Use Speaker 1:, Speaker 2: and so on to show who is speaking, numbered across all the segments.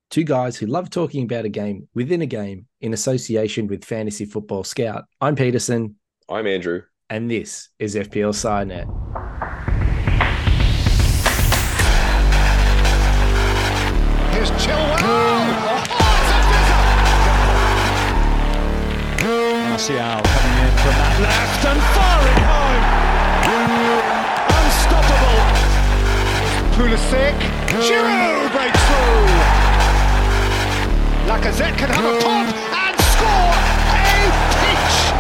Speaker 1: two guys who love talking about a game within a game in association with Fantasy Football Scout. I'm Peterson.
Speaker 2: I'm Andrew.
Speaker 1: And this is FPL SideNet.
Speaker 3: Here's Chilwell. Martial coming in from that left and firing home. Unstoppable. Pulisic. Giroud breaks through. Lacazette can have a pop and score a peach.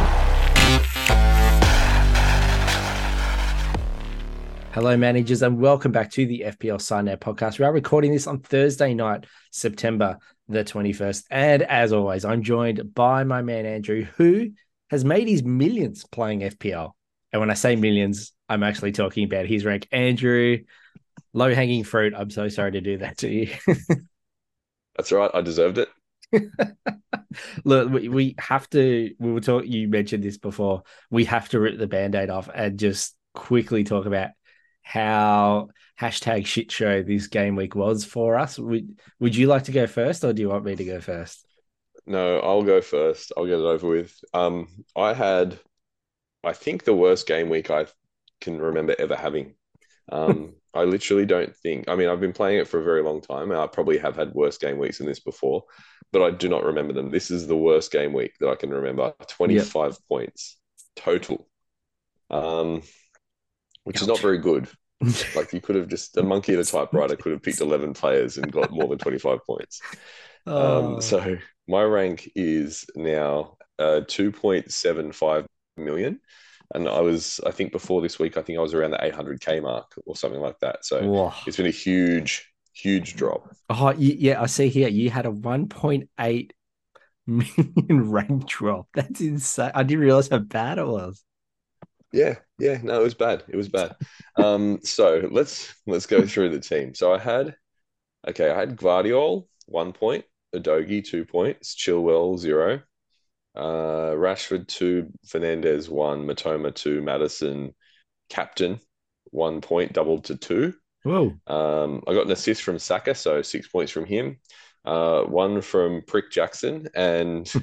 Speaker 1: Hello, managers, and welcome back to the FPL SideNet podcast. We are recording this on Thursday night, September the 21st. And as always, I'm joined by my man, Andrew, who has made his millions playing FPL. And when I say millions, I'm actually talking about his rank. Andrew, low-hanging fruit. I'm so sorry to do that to you.
Speaker 2: That's all right. I deserved it.
Speaker 1: Look, we have to, we were talking, you mentioned this before, we have to rip the Band-Aid off and just quickly talk about how hashtag shit show this game week was for us. Would you like to go first, or do you want me to go first?
Speaker 2: No, I'll go first. I'll get it over with. I had, I think, the worst game week I can remember ever having. I literally don't think, I mean, I've been playing it for a very long time, and I probably have had worse game weeks than this before, but I do not remember them. This is the worst game week that I can remember. 25 points total, which is not very good. Like, you could have just, a monkey at a typewriter could have picked 11 players and got more than 25 points. So my rank is now 2.75 million. And I think before this week, I think I was around the 800K mark or something like that. So
Speaker 1: Whoa.
Speaker 2: It's been a huge drop.
Speaker 1: Oh, yeah, I see here you had a 1.8 million rank drop. That's insane. I didn't realize how bad it was.
Speaker 2: Yeah, no, it was bad. It was bad. So let's go through the team. So I had Gvardiol 1 point, Udogie 2 points, Chilwell 0. Rashford 2, Fernandez 1, Matoma 2, Maddison, captain 1 point, doubled to 2.
Speaker 1: Whoa.
Speaker 2: I got an assist from Saka, so 6 points from him. One from Prick Jackson, and 6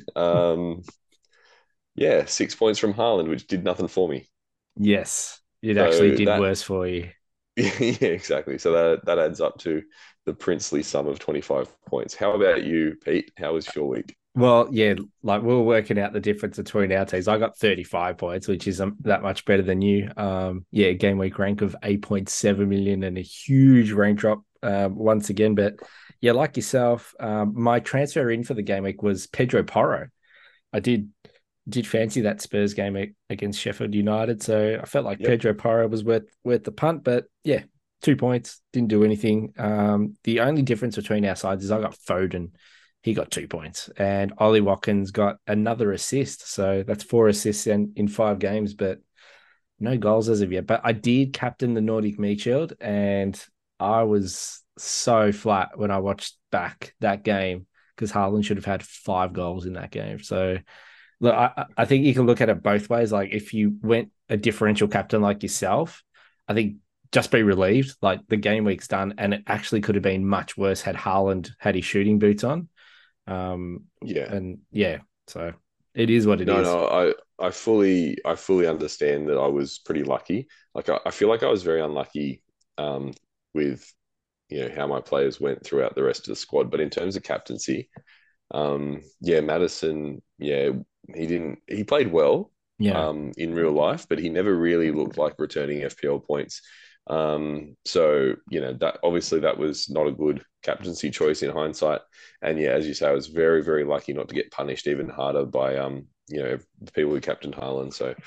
Speaker 2: points from Haaland, which did nothing for me.
Speaker 1: Yes, it actually did worse for you.
Speaker 2: Yeah, exactly. So that adds up to the princely sum of 25 points. How about you, Pete? How was your week?
Speaker 1: Well, yeah, like we were working out the difference between our teams. I got 35 points, which is that much better than you. Game week rank of 8.7 million and a huge rank drop once again. But yeah, like yourself, my transfer in for the game week was Pedro Porro. I did fancy that Spurs game against Sheffield United, so I felt like Pedro Porro was worth the punt. But yeah, 2 points, didn't do anything. The only difference between our sides is I got Foden. He got 2 points, and Ollie Watkins got another assist. So that's 4 assists in 5 games, but no goals as of yet. But I did captain the Nordic Midfield, and I was so flat when I watched back that game because Haaland should have had 5 goals in that game. So look, I think you can look at it both ways. Like, if you went a differential captain like yourself, I think just be relieved. Like, the game week's done, and it actually could have been much worse had Haaland had his shooting boots on. So it is what it is.
Speaker 2: No, I fully understand that I was pretty lucky. Like, I feel like I was very unlucky with how my players went throughout the rest of the squad. But in terms of captaincy, Maddison, he played well in real life, but he never really looked like returning FPL points. That obviously that was not a good captaincy choice in hindsight. And as you say, I was very, very lucky not to get punished even harder by the people who captained Haaland. So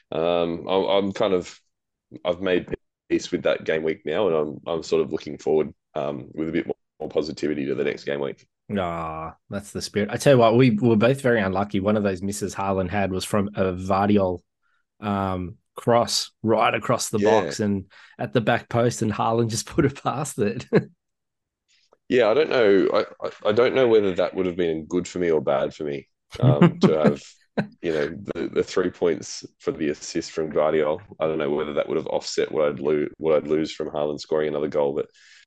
Speaker 2: I've made peace with that game week now, and I'm sort of looking forward with a bit more positivity to the next game week.
Speaker 1: That's the spirit. I tell you what, we were both very unlucky. One of those misses Haaland had was from a Gvardiol cross right across the box and at the back post, and Haaland just put it past it.
Speaker 2: I don't know. I don't know whether that would have been good for me or bad for me to have the 3 points for the assist from Gvardiol. I don't know whether that would have offset what I'd lose from Haaland scoring another goal, but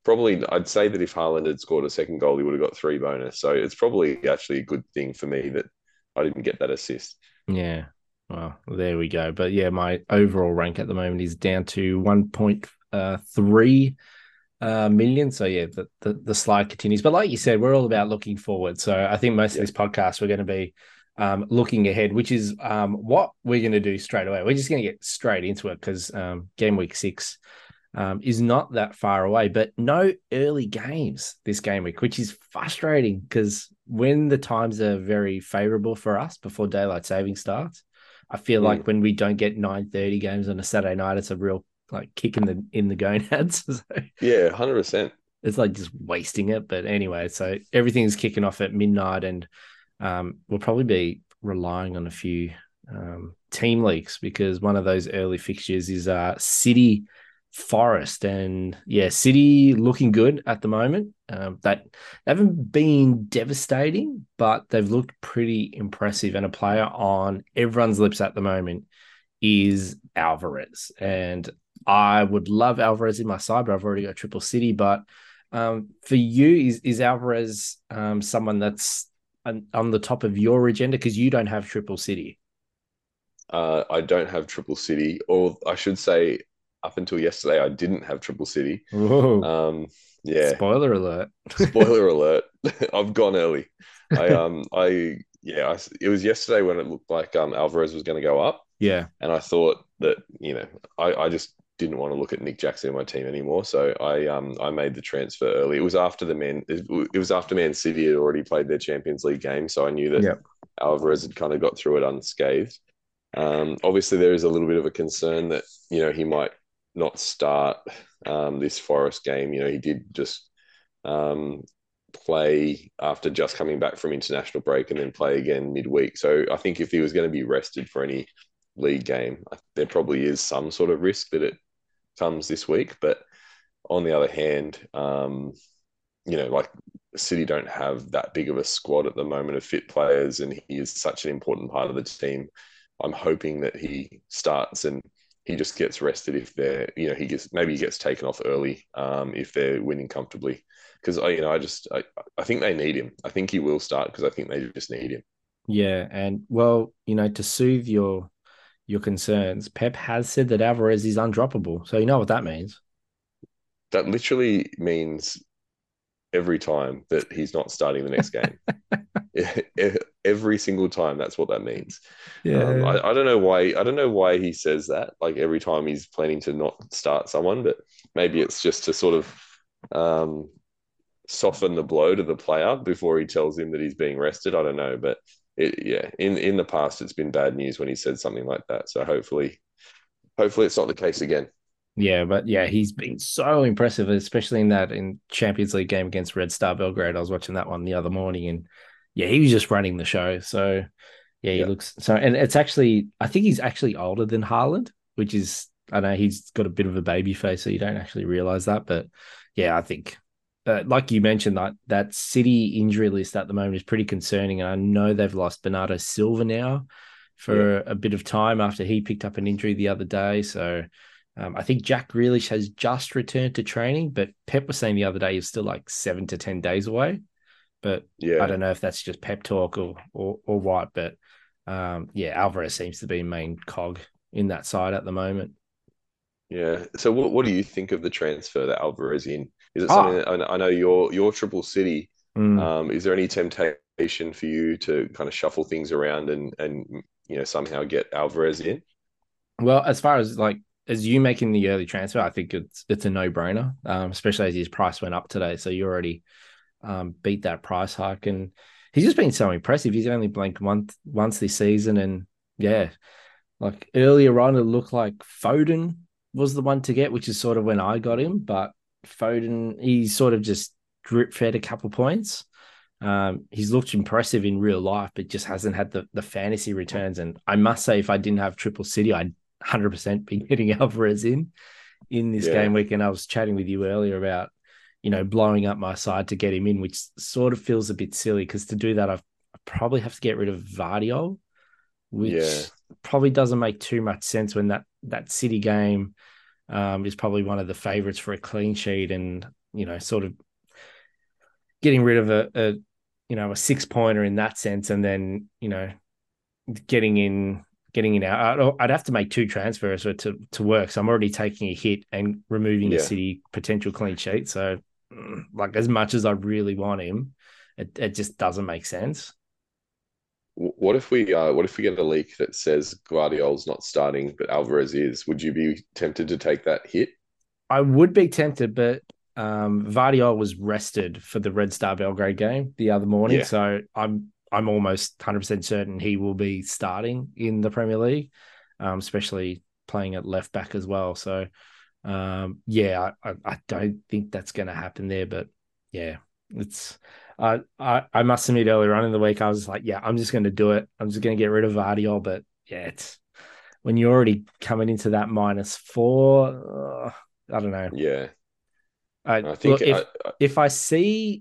Speaker 2: probably I'd say that if Haaland had scored a second goal, he would have got 3 bonus. So it's probably actually a good thing for me that I didn't get that assist.
Speaker 1: Yeah. Well, there we go. But yeah, my overall rank at the moment is down to 1.3 million. So yeah, the slide continues. But like you said, we're all about looking forward. So I think most of this podcast we're going to be looking ahead, which is what we're going to do straight away. We're just going to get straight into it because game week 6 is not that far away, but no early games this game week, which is frustrating because when the times are very favorable for us before daylight saving starts, I feel like when we don't get 9:30 games on a Saturday night, it's a real like kick in the gonads. So
Speaker 2: Yeah, 100%.
Speaker 1: it's like just wasting it. But anyway, so everything's kicking off at midnight, and we'll probably be relying on a few team leaks because one of those early fixtures is City Forest, and yeah, City looking good at the moment. They haven't been devastating, but they've looked pretty impressive. And a player on everyone's lips at the moment is Alvarez, and I would love Alvarez in my side, but I've already got Triple City. But for you, is Alvarez someone that's on the top of your agenda because you don't have Triple City?
Speaker 2: I don't have Triple City, or I should say, up until yesterday, I didn't have Triple City.
Speaker 1: Whoa.
Speaker 2: Yeah.
Speaker 1: Spoiler alert.
Speaker 2: Spoiler alert. I've gone early. It was yesterday when it looked like Alvarez was going to go up.
Speaker 1: Yeah.
Speaker 2: And I thought that, I just didn't want to look at Nick Jackson in my team anymore. So I made the transfer early. It was after Man City had already played their Champions League game. So I knew that Alvarez had kind of got through it unscathed. Obviously there is a little bit of a concern that, he might not start this Forest game. He did just play after just coming back from international break and then play again midweek. So I think if he was going to be rested for any league game, there probably is some sort of risk that it comes this week. But on the other hand, like City don't have that big of a squad at the moment of fit players, and he is such an important part of the team. I'm hoping that he starts and he just gets rested if they're, he gets taken off early if they're winning comfortably. Because I think they need him. I think he will start because I think they just need him.
Speaker 1: Yeah, and well, to soothe your concerns, Pep has said that Alvarez is undroppable. So you know what that means.
Speaker 2: That literally means every time that he's not starting the next game. Every single time, that's what that means.
Speaker 1: Yeah.
Speaker 2: I don't know why. I don't know why he says that. Like every time he's planning to not start someone, but maybe it's just to sort of soften the blow to the player before he tells him that he's being rested. I don't know, but in the past, it's been bad news when he said something like that. So hopefully it's not the case again.
Speaker 1: Yeah, but yeah, he's been so impressive, especially in Champions League game against Red Star Belgrade. I was watching that one the other morning, and yeah, he was just running the show. So yeah, he looks so, and it's actually, I think he's actually older than Haaland, which is, I know he's got a bit of a baby face, so you don't actually realize that. But yeah, I think, like you mentioned, that City injury list at the moment is pretty concerning. And I know they've lost Bernardo Silva now for a bit of time after he picked up an injury the other day. So I think Jack Grealish has just returned to training, but Pep was saying the other day he's still like 7 to 10 days away. But I don't know if that's just Pep talk or what. But Alvarez seems to be main cog in that side at the moment.
Speaker 2: Yeah. So what do you think of the transfer that Alvarez in? Is it something that I know your Triple City? Is there any temptation for you to kind of shuffle things around and somehow get Alvarez in?
Speaker 1: Well, as far as as you making the early transfer, I think it's a no-brainer, especially as his price went up today. So you already beat that price hike, and he's just been so impressive. He's only blanked once this season, and yeah, like earlier on, it looked like Foden was the one to get, which is sort of when I got him. But Foden, he sort of just drip fed a couple points. He's looked impressive in real life, but just hasn't had the fantasy returns. And I must say, if I didn't have Triple City, I'd 100% be getting Alvarez in this game week. And I was chatting with you earlier about, blowing up my side to get him in, which sort of feels a bit silly because to do that, I probably have to get rid of Vardiol, which probably doesn't make too much sense when that City game is probably one of the favorites for a clean sheet. And sort of getting rid of a 6-pointer in that sense, and then getting in out. I'd have to make 2 transfers for it to work. So I'm already taking a hit and removing a City potential clean sheet. So like as much as I really want him, it just doesn't make sense.
Speaker 2: What if we get a leak that says Guardiola's not starting, but Alvarez is? Would you be tempted to take that hit?
Speaker 1: I would be tempted, but Vardiol was rested for the Red Star Belgrade game the other morning, so I'm almost 100% certain he will be starting in the Premier League, especially playing at left back as well. So, I don't think that's going to happen there, but yeah, it's. I must admit earlier on in the week I was like, yeah, I'm just going to do it. I'm just going to get rid of Vardiol, but yeah, it's when you're already coming into that -4. I don't know.
Speaker 2: Yeah.
Speaker 1: I think if I see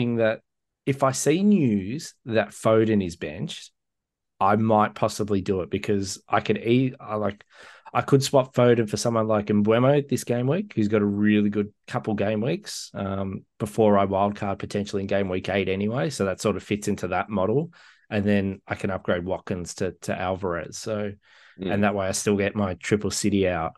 Speaker 1: news that Foden is benched, I might possibly do it because I could swap Foden for someone like Mbeumo this game week, who's got a really good couple game weeks before I wildcard potentially in game week 8 anyway. So that sort of fits into that model. And then I can upgrade Watkins to Alvarez. So, and that way I still get my triple City out.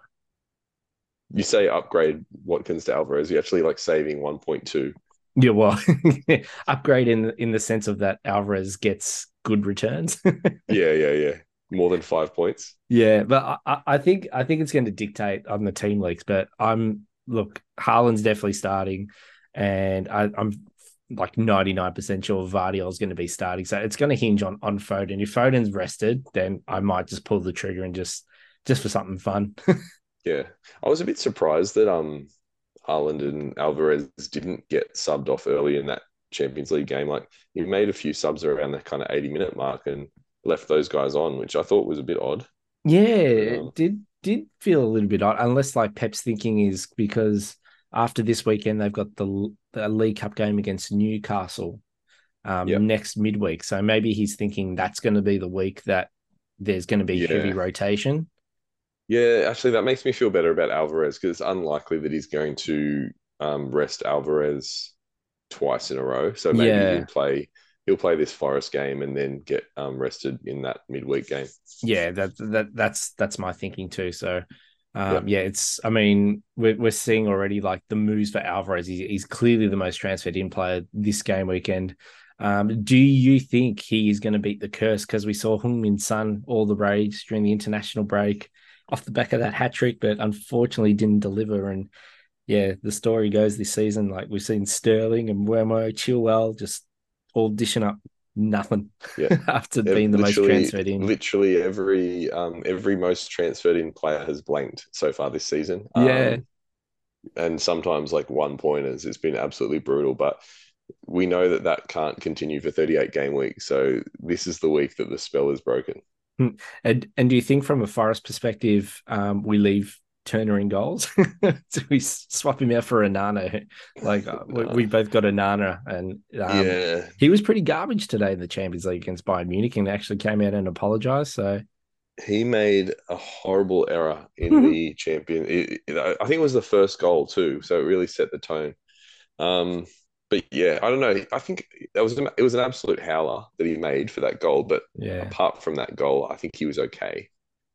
Speaker 2: You say upgrade Watkins to Alvarez, you're actually like saving 1.2.
Speaker 1: Yeah, well, upgrade in the sense of that Alvarez gets good returns.
Speaker 2: Yeah. More than 5 points.
Speaker 1: Yeah, but I think it's going to dictate on the team leaks. But Haaland's definitely starting, and I'm like 99% sure Vardiol is going to be starting. So it's going to hinge on Foden. If Foden's rested, then I might just pull the trigger and just for something fun.
Speaker 2: Yeah, I was a bit surprised that Haaland and Alvarez didn't get subbed off early in that Champions League game. Like he made a few subs around the kind of 80-minute mark and left those guys on, which I thought was a bit odd.
Speaker 1: Yeah, it did feel a little bit odd, unless like Pep's thinking is because after this weekend they've got the League Cup game against Newcastle next midweek. So maybe he's thinking that's going to be the week that there's going to be heavy rotation.
Speaker 2: Yeah, actually, that makes me feel better about Alvarez because it's unlikely that he's going to rest Alvarez twice in a row. So maybe he'll play this Forest game and then get rested in that midweek game.
Speaker 1: Yeah, that's my thinking too. So it's. I mean, we're seeing already like the moves for Alvarez. He's clearly the most transferred in player this game weekend. Do you think he is going to beat the curse? Because we saw Heung-min Son all the rage during the international break off the back of that hat trick, but unfortunately didn't deliver. And yeah, the story goes this season, like we've seen Sterling and Mbeumo, Chilwell just all dishing up nothing after being the most transferred in.
Speaker 2: Literally every most transferred in player has blanked so far this season. And sometimes like 1-pointers, it's been absolutely brutal, but we know that can't continue for 38 game weeks. So this is the week that the spell is broken.
Speaker 1: And do you think from a Forest perspective, we leave Turner in goals? Do we swap him out for Onana? Like we both got Onana, and he was pretty garbage today in the Champions League against Bayern Munich, and actually came out and apologized. So
Speaker 2: he made a horrible error in the champion. I think it was the first goal too, so it really set the tone. But yeah, I don't know. I think it was an absolute howler that he made for that goal. But apart from that goal, I think he was okay.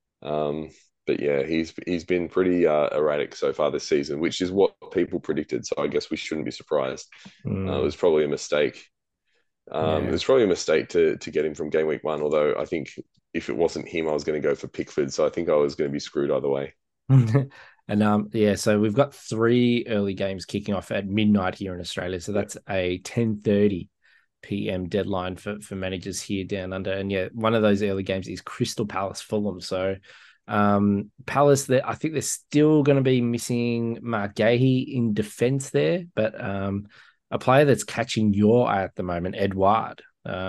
Speaker 2: But yeah, he's been pretty erratic so far this season, which is what people predicted. So I guess we shouldn't be surprised. It was probably a mistake. It was probably a mistake to get him from game week 1. Although I think if it wasn't him, I was going to go for Pickford. So I think I was going to be screwed either way.
Speaker 1: And so we've got 3 early games kicking off at midnight here in Australia. So that's a 10:30 p.m. deadline for managers here down under. And one of those early games is Crystal Palace Fulham. So Palace, I think they're still going to be missing Mark Gahey in defense there, but a player that's catching your eye at the moment, Edouard.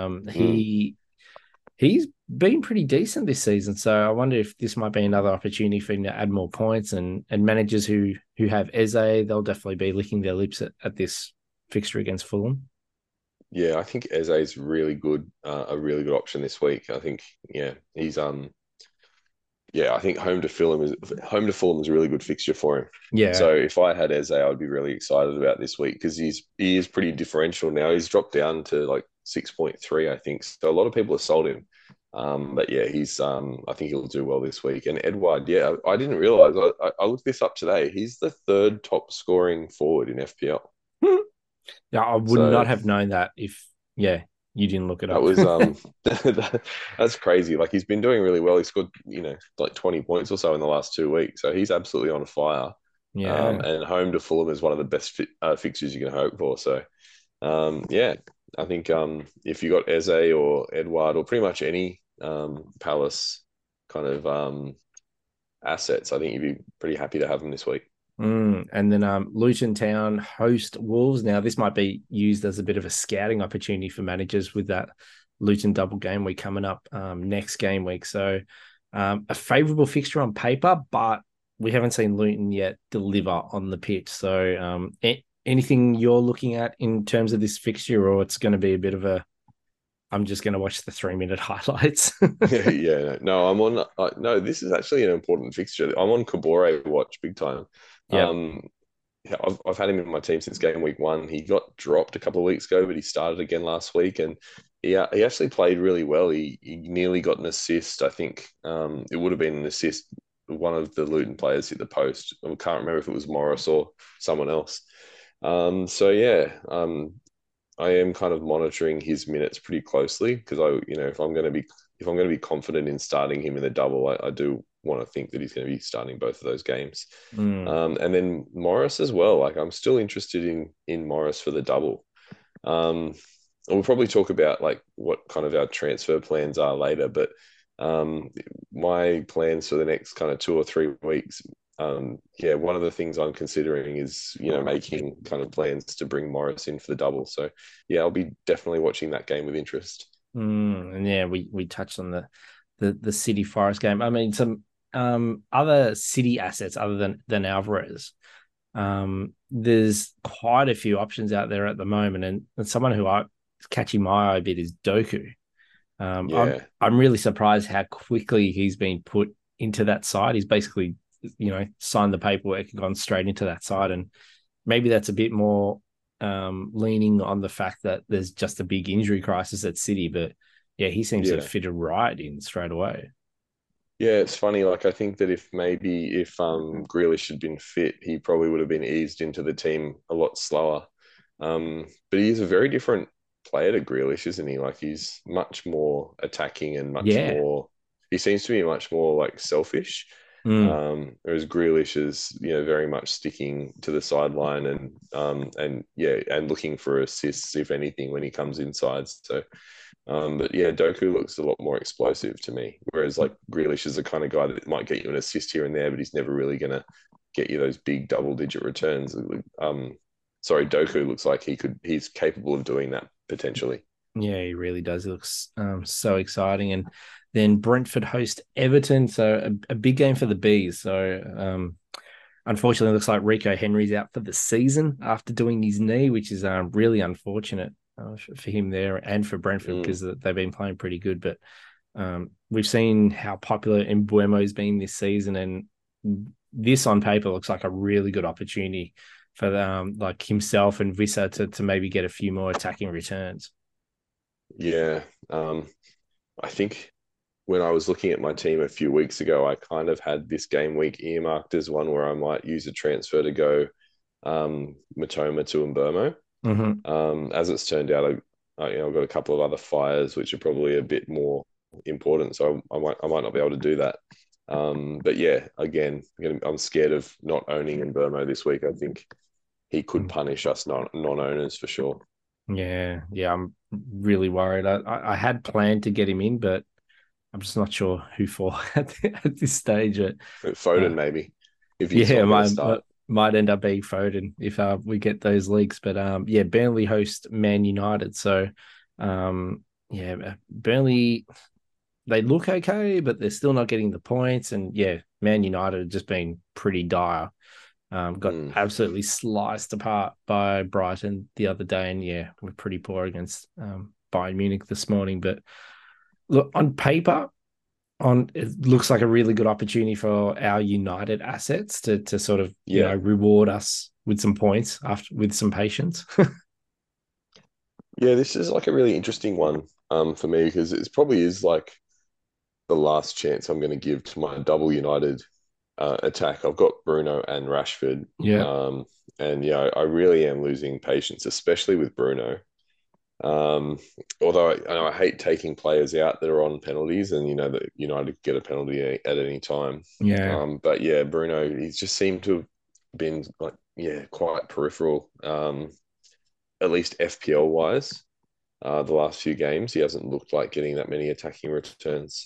Speaker 1: He's been pretty decent this season, so I wonder if this might be another opportunity for him to add more points. And managers who have Eze, they'll definitely be licking their lips at this fixture against Fulham.
Speaker 2: Yeah, I think Eze is really good, a really good option this week. I think, he's yeah, I think home to Fulham is a really good fixture for him.
Speaker 1: Yeah.
Speaker 2: So if I had Eze, I'd be really excited about this week because he is pretty differential now. He's dropped down to like 6.3, I think. So a lot of people have sold him. But yeah, he's I think he'll do well this week. And Edouard, yeah, I didn't realize. I looked this up today. He's the third top scoring forward in FPL.
Speaker 1: Yeah, I would
Speaker 2: So
Speaker 1: not have known that if, yeah, you didn't look it
Speaker 2: that
Speaker 1: up.
Speaker 2: was that's crazy. Like he's been doing really well. He scored, like 20 points or so in the last 2 weeks. So he's absolutely on fire.
Speaker 1: Yeah.
Speaker 2: And home to Fulham is one of the best fixtures you can hope for. So yeah, I think if you got Eze or Edouard or pretty much any Palace kind of assets, I think you'd be pretty happy to have them this week.
Speaker 1: And then Luton Town host Wolves. Now, this might be used as a bit of a scouting opportunity for managers with that Luton double game week coming up next game week. So a favourable fixture on paper, but we haven't seen Luton yet deliver on the pitch. So anything you're looking at in terms of this fixture, or it's going to be a bit of a, I'm just going to watch the 3-minute highlights?
Speaker 2: Yeah, no, I'm on. No, this is actually an important fixture. I'm on Kabore watch big time.
Speaker 1: Yeah.
Speaker 2: Yeah, I've had him in my team since game week 1. He got dropped a couple of weeks ago, but he started again last week, and he actually played really well. He nearly got an assist. I think it would have been an assist. One of the Luton players hit the post. I can't remember if it was Morris or someone else. So yeah, I am kind of monitoring his minutes pretty closely because if I'm going to be confident in starting him in the double, I do want to think that he's going to be starting both of those games. And then Morris as well. Like I'm still interested in Morris for the double. We'll probably talk about like what kind of our transfer plans are later, but my plans for the next kind of 2 or 3 weeks. Yeah, one of the things I'm considering is, making kind of plans to bring Morris in for the double. So yeah, I'll be definitely watching that game with interest.
Speaker 1: And yeah, we touched on the City Forest game. I mean, some other City assets other than Alvarez. There's quite a few options out there at the moment, and someone who I catching my eye a bit is Doku.
Speaker 2: Yeah.
Speaker 1: I'm really surprised how quickly he's been put into that side. He's basically, signed the paperwork and gone straight into that side. And maybe that's a bit more leaning on the fact that there's just a big injury crisis at City. But yeah, he seems to have fitted right in straight away.
Speaker 2: Yeah, it's funny. Like I think that if Grealish had been fit, he probably would have been eased into the team a lot slower. But he's a very different player to Grealish, isn't he? Like he's much more attacking and much more. He seems to be much more like selfish. Whereas Grealish is, very much sticking to the sideline and looking for assists if anything when he comes inside. So, but yeah, Doku looks a lot more explosive to me. Whereas like Grealish is the kind of guy that might get you an assist here and there, but he's never really going to get you those big double-digit returns. Doku looks like he's capable of doing that potentially.
Speaker 1: Yeah, he really does. He looks so exciting. And then Brentford host Everton, so a big game for the Bees. So unfortunately, it looks like Rico Henry's out for the season after doing his knee, which is really unfortunate for him there and for Brentford because they've been playing pretty good. But we've seen how popular Mbeumo's been this season, and this on paper looks like a really good opportunity for like himself and Vissa to maybe get a few more attacking returns.
Speaker 2: Yeah, I think when I was looking at my team a few weeks ago, I kind of had this game week earmarked as one where I might use a transfer to go Matoma to Mbeumo. As it's turned out, I've got a couple of other fires which are probably a bit more important, so I might not be able to do that. But yeah, again, I'm scared of not owning Mbeumo this week. I think he could punish us non-owners for sure.
Speaker 1: Yeah, I'm really worried. I had planned to get him in, but I'm just not sure who for at this stage.
Speaker 2: Foden maybe. If he's
Speaker 1: might end up being Foden if we get those leaks. But Burnley host Man United, so Burnley, they look okay, but they're still not getting the points. And Man United have just been pretty dire. Got absolutely sliced apart by Brighton the other day, and we're pretty poor against Bayern Munich this morning. But look, on paper, it looks like a really good opportunity for our United assets to sort of
Speaker 2: Yeah.
Speaker 1: reward us with some points after with some patience.
Speaker 2: Yeah, this is like a really interesting one for me because it probably is like the last chance I'm going to give to my double United attack. I've got Bruno and Rashford.
Speaker 1: Yeah.
Speaker 2: And yeah, I really am losing patience, especially with Bruno. Um, Although I hate taking players out that are on penalties, and that United get a penalty at any time.
Speaker 1: Yeah.
Speaker 2: But yeah, Bruno, he's just seemed to have been like quite peripheral. At least FPL wise, the last few games he hasn't looked like getting that many attacking returns.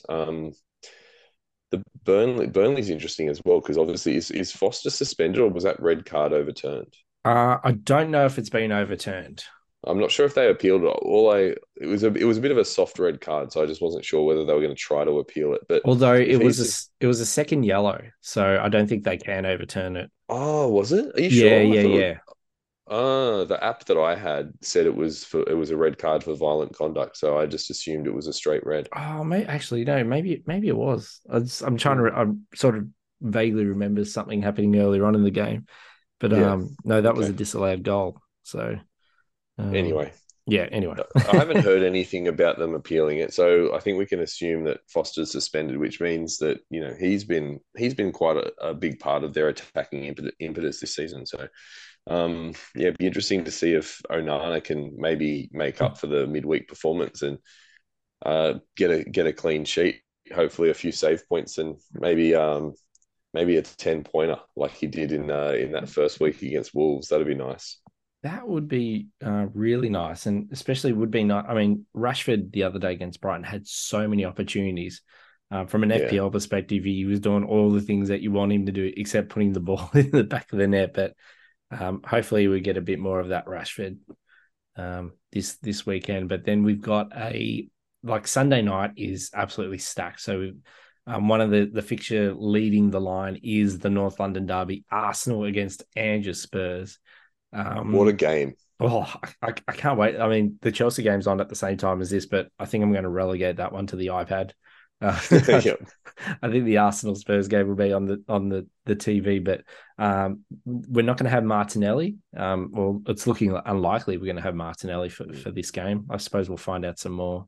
Speaker 2: The Burnley's interesting as well because obviously is Foster suspended or was that red card overturned?
Speaker 1: I don't know if it's been overturned.
Speaker 2: I'm not sure if they appealed it. It was a bit of a soft red card, so I just wasn't sure whether they were going to try to appeal it. But
Speaker 1: Although
Speaker 2: if he's
Speaker 1: it was a second yellow, so I don't think they can overturn it.
Speaker 2: oh, was it? Are you
Speaker 1: Yeah,
Speaker 2: sure? I
Speaker 1: yeah,
Speaker 2: thought
Speaker 1: yeah.
Speaker 2: the app that I had said it was a red card for violent conduct, so I just assumed it was a straight red.
Speaker 1: Oh, actually, no, maybe it was. I'm trying to.
Speaker 2: Hmm.
Speaker 1: I'm sort of vaguely remember something happening earlier on in the game, but
Speaker 2: Yeah.
Speaker 1: no, that was a
Speaker 2: Okay.
Speaker 1: disallowed goal. So
Speaker 2: Anyway,
Speaker 1: yeah. Anyway,
Speaker 2: I haven't heard anything about them appealing it, so I think we can assume that Foster's suspended, which means that he's been quite a big part of their attacking impetus this season. So yeah, it'd be interesting to see if Onana can maybe make up for the midweek performance and get a clean sheet, hopefully a few save points, and maybe a 10-pointer like he did in that first week against Wolves. That'd be nice.
Speaker 1: that would be really nice, and especially would be nice. I mean, Rashford the other day against Brighton had so many opportunities. From an
Speaker 2: Yeah,
Speaker 1: FPL perspective, he was doing all the things that you want him to do, except putting the ball in the back of the net. But hopefully, we get a bit more of that Rashford this weekend. But then we've got like Sunday night is absolutely stacked. So one of the fixture leading the line is the North London derby, Arsenal against Angers Spurs.
Speaker 2: what a game!
Speaker 1: Oh, I can't wait. I mean, the Chelsea game's on at the same time as this, but I think I'm going to relegate that one to the iPad.
Speaker 2: Yep.
Speaker 1: I think the Arsenal Spurs game will be on the TV, but we're not going to have Martinelli. Well, it's looking unlikely we're going to have Martinelli for this game. I suppose we'll find out some more.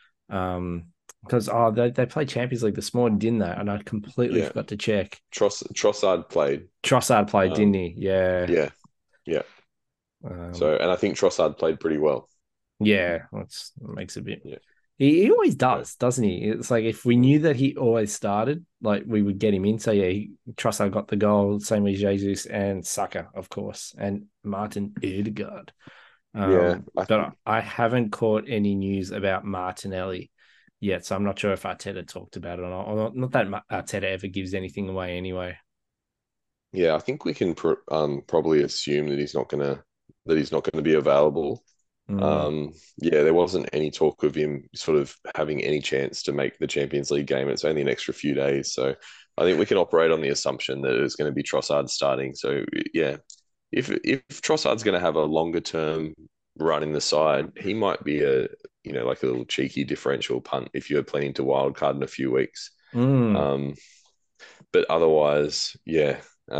Speaker 1: Because they played Champions League this morning, didn't they? And I completely
Speaker 2: Yeah.
Speaker 1: forgot to check.
Speaker 2: Trossard played.
Speaker 1: Trossard played, didn't he? Yeah.
Speaker 2: Yeah, yeah. So, and I think Trossard played pretty well.
Speaker 1: Yeah, that makes a bit.
Speaker 2: Yeah.
Speaker 1: He always does, doesn't he? It's like if we knew that he always started, like we would get him in. So yeah, Trossard got the goal, same with Jesus and Saka, of course, and Martin Odegaard.
Speaker 2: Yeah,
Speaker 1: But I haven't caught any news about Martinelli yet, so I'm not sure if Arteta talked about it or not. Or not that Arteta ever gives anything away anyway.
Speaker 2: yeah. I think we can probably assume that he's not gonna be available. Yeah, there wasn't any talk of him sort of having any chance to make the Champions League game. It's only an extra few days, so I think we can operate on the assumption that it's going to be Trossard starting. So yeah, if Trossard's going to have a longer term run in the side, he might be like a little cheeky differential punt if you're planning to wildcard in a few weeks. Um, but otherwise, yeah.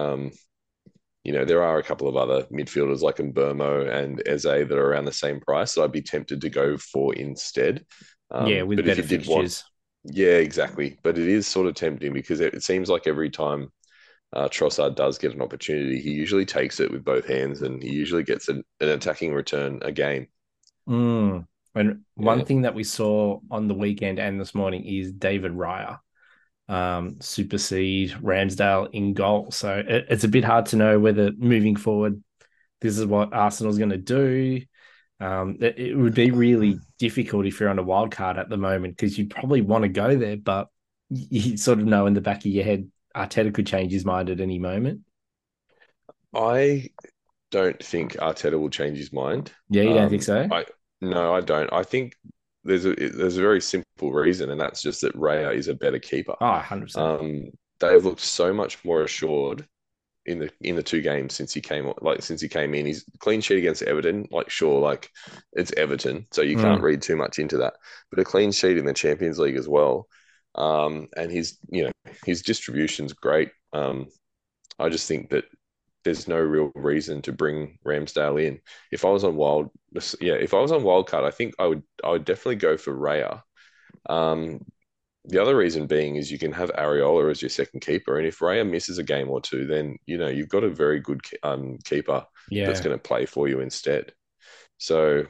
Speaker 2: There are a couple of other midfielders like Mbermo and Eze that are around the same price that I'd be tempted to go for instead.
Speaker 1: Yeah, with
Speaker 2: but
Speaker 1: better
Speaker 2: if you did
Speaker 1: fixtures.
Speaker 2: yeah, exactly. But it is sort of tempting because it seems like every time Trossard does get an opportunity, he usually takes it with both hands and he usually gets an attacking return a game.
Speaker 1: And one
Speaker 2: Yeah.
Speaker 1: thing that we saw on the weekend and this morning is David Raya supersede Ramsdale in goal. So it's a bit hard to know whether moving forward, this is what Arsenal's going to do. It would be really difficult if you're on a wild card at the moment because you probably want to go there, but you sort of know in the back of your head, Arteta could change his mind at any moment.
Speaker 2: I don't think Arteta will change his mind.
Speaker 1: Yeah, you don't think so?
Speaker 2: No, I don't. I think there's a very simple reason, and that's just that Raya is a better keeper.
Speaker 1: Oh, 100%.
Speaker 2: They've looked so much more assured in the two games since he came in. He's clean sheet against Everton. Like, sure, like it's Everton, so you can't read too much into that. But a clean sheet in the Champions League as well. And his distribution's great. I just think that there's no real reason to bring Ramsdale in. If I was on Wildcard, I think I would definitely go for Raya. Um, the other reason being is you can have Areola as your second keeper, and if Raya misses a game or two, then you've got a very good keeper that's
Speaker 1: Yeah.
Speaker 2: going to play for you instead. So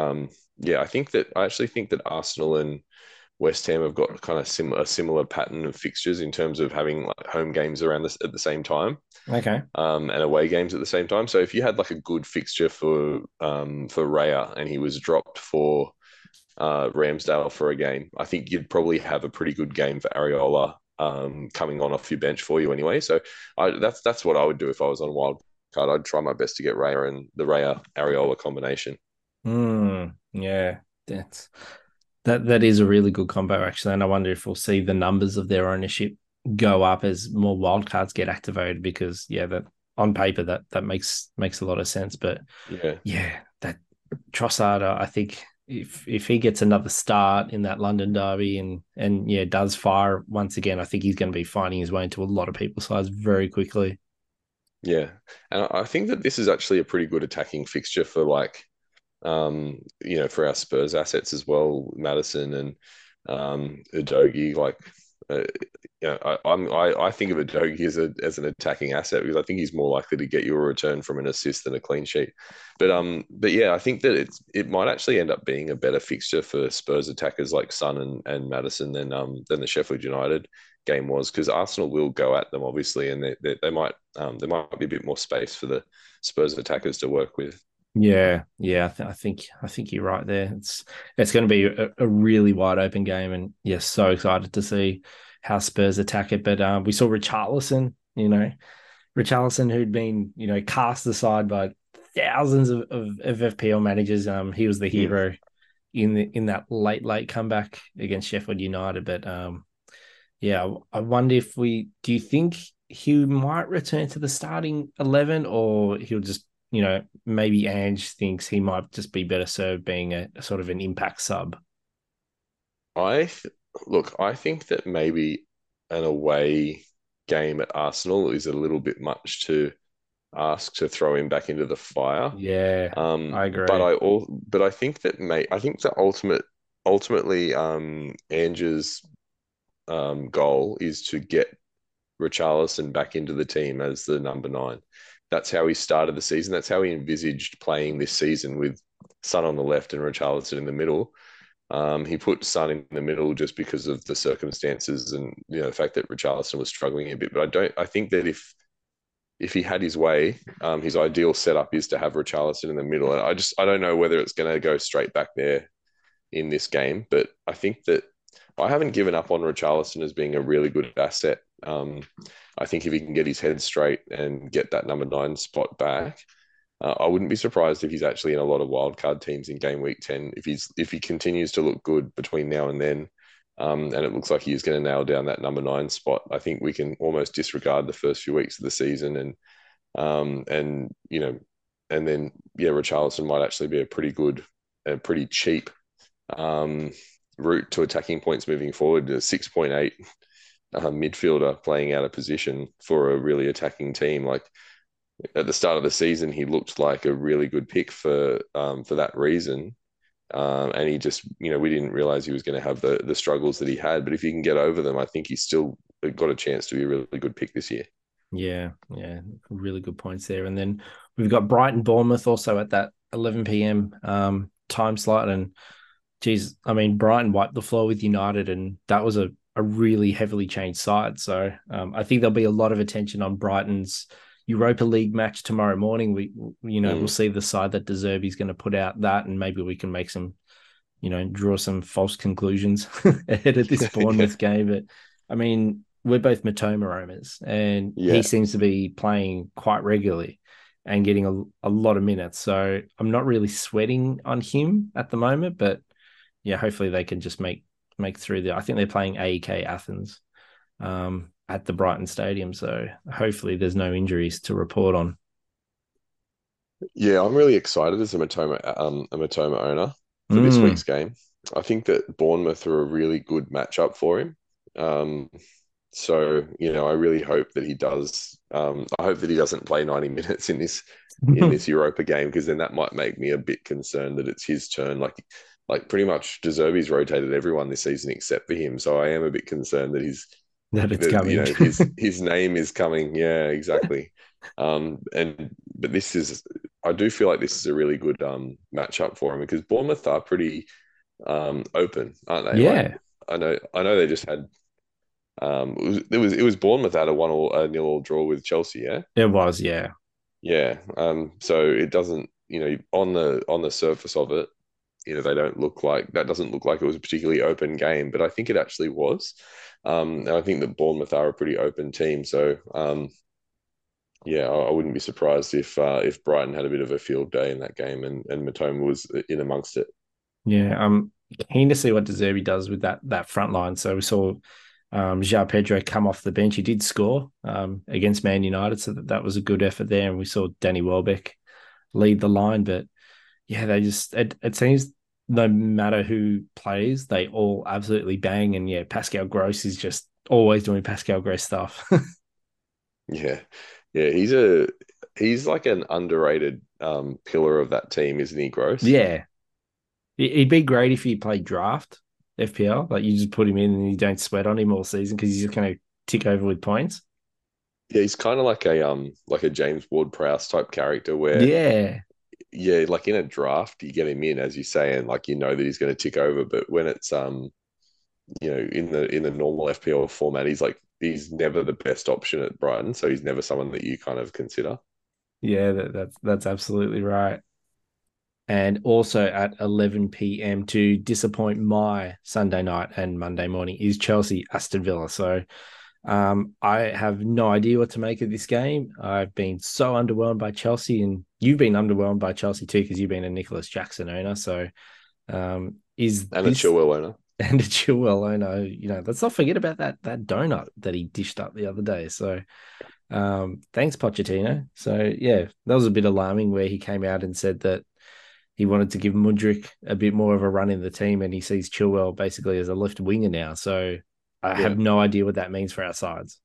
Speaker 2: I actually think that Arsenal and West Ham have got kind of similar pattern of fixtures in terms of having like home games around this at the same time,
Speaker 1: Okay.
Speaker 2: and away games at the same time. So if you had like a good fixture for Raya and he was dropped for Ramsdale for a game, I think you'd probably have a pretty good game for Areola coming on off your bench for you anyway. So that's what I would do if I was on wild card. I'd try my best to get Raya and the Raya Areola combination.
Speaker 1: Yeah. That is a really good combo actually, and I wonder if we'll see the numbers of their ownership go up as more wildcards get activated because that on paper that makes a lot of sense. But
Speaker 2: Yeah.
Speaker 1: yeah, that Trossard, I think if he gets another start in that London derby and does fire once again, I think he's going to be finding his way into a lot of people's sides very quickly.
Speaker 2: Yeah. And I think that this is actually a pretty good attacking fixture for for our Spurs assets as well, Madison and Udogie. Uh, I think of Udogie as an attacking asset because I think he's more likely to get you a return from an assist than a clean sheet. But yeah, I think that it might actually end up being a better fixture for Spurs attackers like Son and Madison than the Sheffield United game was, because Arsenal will go at them obviously, and they might there might be a bit more space for the Spurs attackers to work with.
Speaker 1: Yeah. I think you're right there. It's going to be a really wide open game, and yes, so excited to see how Spurs attack it. But we saw Richarlison, who'd been cast aside by thousands of FPL managers. He was the
Speaker 2: Mm.
Speaker 1: hero in that late comeback against Sheffield United. But yeah, I wonder do you think he might return to the starting 11, or he'll just, maybe Ange thinks he might just be better served being a sort of an impact sub?
Speaker 2: I think that maybe an away game at Arsenal is a little bit much to ask to throw him back into the fire.
Speaker 1: Yeah, I
Speaker 2: But
Speaker 1: agree.
Speaker 2: I think that I think the ultimately Ange's goal is to get Richarlison back into the team as the number 9. That's how he started the season. That's how he envisaged playing this season, with Son on the left and Richarlison in the middle. He put Son in the middle just because of the circumstances and the fact that Richarlison was struggling a bit. But I think that if he had his way, his ideal setup is to have Richarlison in the middle. And I don't know whether it's going to go straight back there in this game, but I think that I haven't given up on Richarlison as being a really good asset. I think if he can get his head straight and get that number 9 spot back, I wouldn't be surprised if he's actually in a lot of wildcard teams in game week 10 if he continues to look good between now and then. And it looks like he is going to nail down that number 9 spot. I think we can almost disregard the first few weeks of the season and then Richarlison might actually be a pretty good and pretty cheap um, route to attacking points moving forward. A 6.8 midfielder playing out of position for a really attacking team. Like at the start of the season, he looked like a really good pick for that reason. And he just, we didn't realize he was going to have the struggles that he had. But if he can get over them, I think he's still got a chance to be a really good pick this year.
Speaker 1: Yeah, really good points there. And then we've got Brighton Bournemouth also at that 11 p.m. Time slot. And geez, I mean, Brighton wiped the floor with United, and that was a really heavily changed side. So I think there'll be a lot of attention on Brighton's Europa League match tomorrow morning. We'll see the side that De Zerbi's going to put out that, and maybe we can make some, draw some false conclusions ahead of this Bournemouth game. But I mean, we're both Matoma owners, and he
Speaker 2: Yeah.
Speaker 1: seems to be playing quite regularly and getting a lot of minutes. So I'm not really sweating on him at the moment, but yeah, hopefully they can just make through there. I think they're playing AEK Athens at the Brighton Stadium, so hopefully there's no injuries to report on.
Speaker 2: Yeah, I'm really excited as a Matoma owner for this
Speaker 1: Mm,
Speaker 2: week's game. I think that Bournemouth are a really good matchup for him. Um, so I really hope that he does. I hope that he doesn't play 90 minutes in this Europa game, because then that might make me a bit concerned that it's his turn. Like pretty much De Zerbi's rotated everyone this season except for him. So I am a bit concerned that
Speaker 1: that it's coming.
Speaker 2: his name is coming. Yeah, exactly. But I do feel like this is a really good matchup for him, because Bournemouth are pretty open, aren't they? Like,
Speaker 1: Yeah,
Speaker 2: I know they just had it was Bournemouth had a 1-0 draw with Chelsea, yeah.
Speaker 1: it was. Yeah.
Speaker 2: Yeah. So it doesn't, on the surface of it, they don't look like that doesn't look like it was a particularly open game, but I think it actually was. And I think that Bournemouth are a pretty open team. So yeah, I wouldn't be surprised if Brighton had a bit of a field day in that game, and Matoma was in amongst it.
Speaker 1: Yeah, I'm keen to see what De Zerbi does with that front line. So we saw João Pedro come off the bench. He did score against Man United, so that was a good effort there. And we saw Danny Welbeck lead the line. But yeah, it seems no matter who plays, they all absolutely bang. And yeah, Pascal Gross is just always doing Pascal Gross stuff.
Speaker 2: Yeah, yeah, he's like an underrated pillar of that team, isn't he, Gross?
Speaker 1: Yeah, he'd be great if he played draft FPL. Like you just put him in and you don't sweat on him all season because he's just going to tick over with points.
Speaker 2: Yeah, he's kind of like a James Ward-Prowse type character where,
Speaker 1: Yeah,
Speaker 2: yeah, like in a draft you get him in, as you say, and like that he's going to tick over. But when it's in the normal FPL format, he's never the best option at Brighton, so he's never someone that you kind of consider.
Speaker 1: yeah, that's absolutely right. And also at 11 p.m. to disappoint my Sunday night and Monday morning is Chelsea Aston Villa. So I have no idea what to make of this game. I've been so underwhelmed by Chelsea, and you've been underwhelmed by Chelsea too because you've been a Nicholas Jackson owner. So is
Speaker 2: And
Speaker 1: this
Speaker 2: a Chilwell owner.
Speaker 1: and a Chilwell owner? Let's not forget about that donut that he dished up the other day. So thanks, Pochettino. So yeah, that was a bit alarming where he came out and said that he wanted to give Mudryk a bit more of a run in the team, and he sees Chilwell basically as a left winger now. So I
Speaker 2: Yeah.
Speaker 1: have no idea what that means for our sides.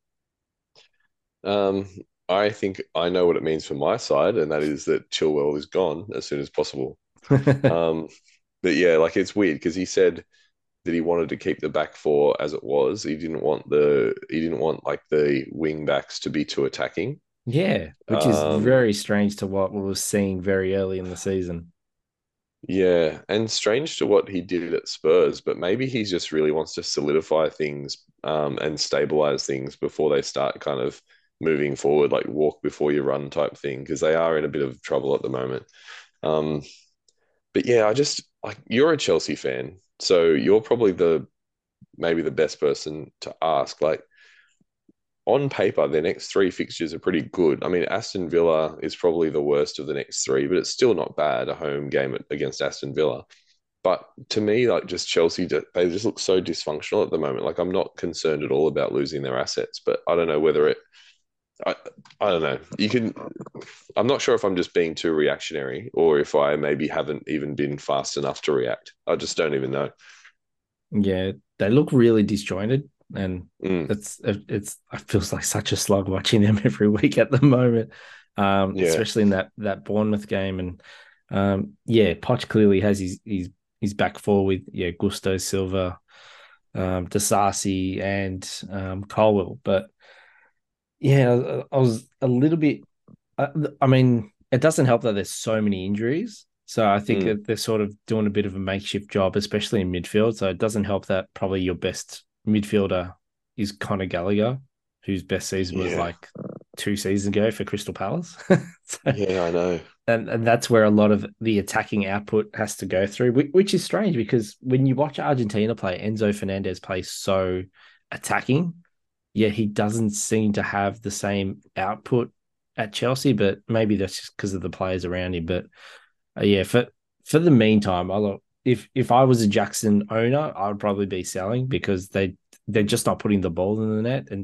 Speaker 2: Um, I think I know what it means for my side, and that is that Chilwell is gone as soon as possible. Um, but yeah, like it's weird because he said that he wanted to keep the back four as it was. He didn't want like the wing backs to be too attacking.
Speaker 1: Yeah, which is
Speaker 2: Um,
Speaker 1: very strange to what we were seeing very early in the season.
Speaker 2: yeah, and strange to what he did at Spurs, but maybe he just really wants to solidify things and stabilize things before they start kind of moving forward, like walk before you run type thing, because they are in a bit of trouble at the moment. Um, but yeah, I just like you're a Chelsea fan, so you're probably maybe the best person to ask. Like on paper, their next three fixtures are pretty good. I mean, Aston Villa is probably the worst of the next three, but it's still not bad, a home game against Aston Villa. But to me, like just Chelsea, they just look so dysfunctional at the moment. Like I'm not concerned at all about losing their assets, but I don't know whether I, I don't know. I'm not sure if I'm just being too reactionary or if I maybe haven't even been fast enough to react. I just don't even know.
Speaker 1: Yeah, they look really disjointed, and
Speaker 2: Mm,
Speaker 1: it feels like such a slog watching them every week at the moment,
Speaker 2: yeah.
Speaker 1: especially in that Bournemouth game. And yeah, Poch clearly has his back four with Gusto Silva, Disasi, and Colwell. But yeah, I was a little bit. I mean, it doesn't help that there's so many injuries. So I think
Speaker 2: Mm,
Speaker 1: that they're sort of doing a bit of a makeshift job, especially in midfield. So it doesn't help that probably your best midfielder is Conor Gallagher, whose best season was
Speaker 2: yeah.
Speaker 1: like 2 seasons ago for Crystal Palace. So,
Speaker 2: Yeah, I know.
Speaker 1: and that's where a lot of the attacking output has to go through, which is strange because when you watch Argentina play, Enzo Fernandez plays so attacking, yet he doesn't seem to have the same output at Chelsea, but maybe that's just because of the players around him. But yeah, for the meantime, if I was a Jackson owner, I would probably be selling because they're just not putting the ball in the net. And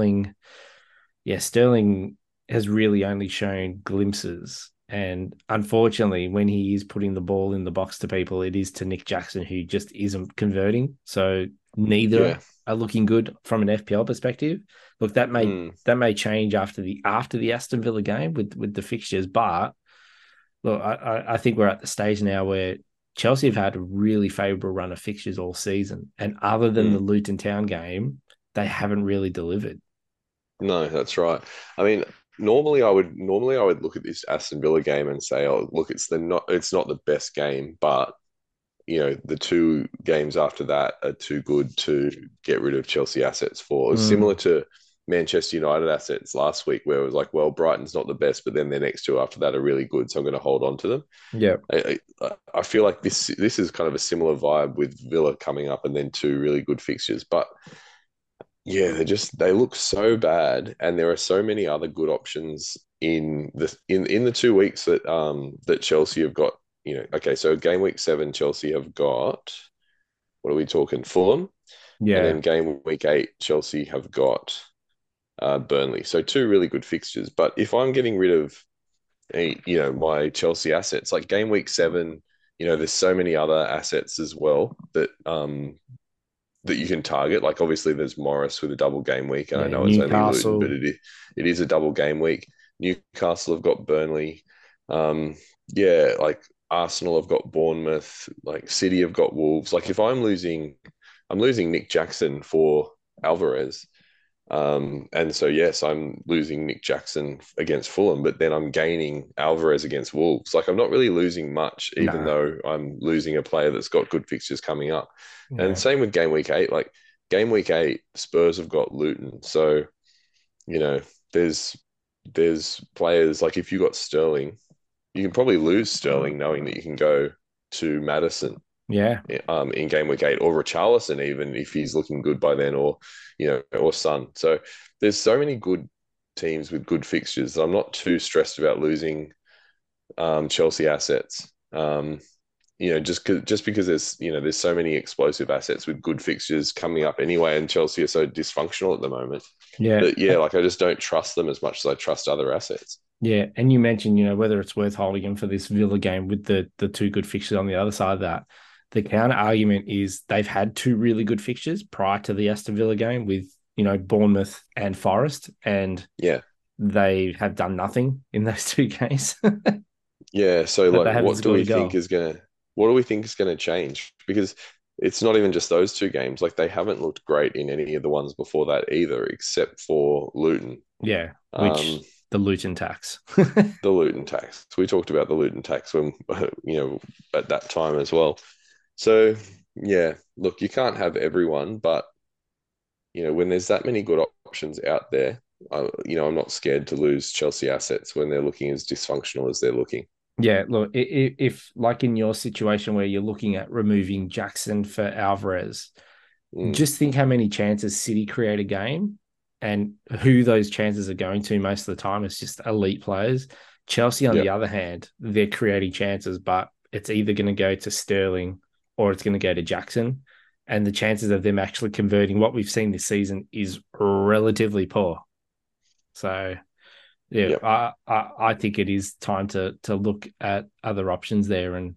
Speaker 1: Sterling has really only shown glimpses. And unfortunately, when he is putting the ball in the box to people, it is to Nick Jackson, who just isn't converting. So neither
Speaker 2: Yeah.
Speaker 1: are looking good from an FPL perspective. Look, that may change after the Aston Villa game with the fixtures, but look, I think we're at the stage now where Chelsea have had a really favourable run of fixtures all season, and other than the Luton Town game, they haven't really delivered.
Speaker 2: No, that's right. I mean, normally I would look at this Aston Villa game and say, oh, look, it's not the best game, but the two games after that are too good to get rid of Chelsea assets for. It was similar to Manchester United assets last week, where it was like, well, Brighton's not the best, but then their next two after that are really good, so I'm going to hold on to them.
Speaker 1: Yeah,
Speaker 2: I feel like this is kind of a similar vibe with Villa coming up and then two really good fixtures, but yeah, they look so bad, and there are so many other good options in the 2 weeks that Chelsea have got. Okay, so game week 7, Chelsea have got, what are we talking? Fulham, and
Speaker 1: yeah,
Speaker 2: then game week 8, Chelsea have got Burnley. So two really good fixtures. But if I'm getting rid of my Chelsea assets, like game week 7, there's so many other assets as well that you can target. Like obviously there's Morris with a double game week, and I know it's only Luton, but it is a double game week. Newcastle have got Burnley. Like Arsenal have got Bournemouth. Like City have got Wolves. Like if I'm losing Nick Jackson for Alvarez. And so yes, I'm losing Nick Jackson against Fulham, but then I'm gaining Alvarez against Wolves. Like I'm not really losing much, even though I'm losing a player that's got good fixtures coming up. Yeah. And same with game week 8. Like game week 8, Spurs have got Luton. So, there's players like if you got Sterling, you can probably lose Sterling knowing that you can go to Maddison.
Speaker 1: Yeah.
Speaker 2: In game week 8, or Richarlison, even if he's looking good by then, or Son. So there's so many good teams with good fixtures that I'm not too stressed about losing Chelsea assets. Just because there's so many explosive assets with good fixtures coming up anyway, and Chelsea are so dysfunctional at the moment.
Speaker 1: Yeah.
Speaker 2: Like I just don't trust them as much as I trust other assets.
Speaker 1: Yeah, and you mentioned, whether it's worth holding him for this Villa game with the two good fixtures on the other side of that. The counter argument is they've had two really good fixtures prior to the Aston Villa game with, Bournemouth and Forest, and they have done nothing in those two games.
Speaker 2: Yeah, so like, what do we think is gonna change? Because it's not even just those two games. Like they haven't looked great in any of the ones before that either, except for Luton.
Speaker 1: Yeah, which the Luton tax.
Speaker 2: The Luton tax. We talked about the Luton tax when at that time as well. So, yeah, look, you can't have everyone, but, when there's that many good options out there, I'm not scared to lose Chelsea assets when they're looking as dysfunctional as they're looking.
Speaker 1: Yeah, look, if like in your situation where you're looking at removing Jackson for Alvarez, just think how many chances City create a game and who those chances are going to most of the time. It's just elite players. Chelsea, on the other hand, they're creating chances, but it's either going to go to Sterling or it's going to go to Jackson. And the chances of them actually converting what we've seen this season is relatively poor. So, I think it is time to look at other options there. And,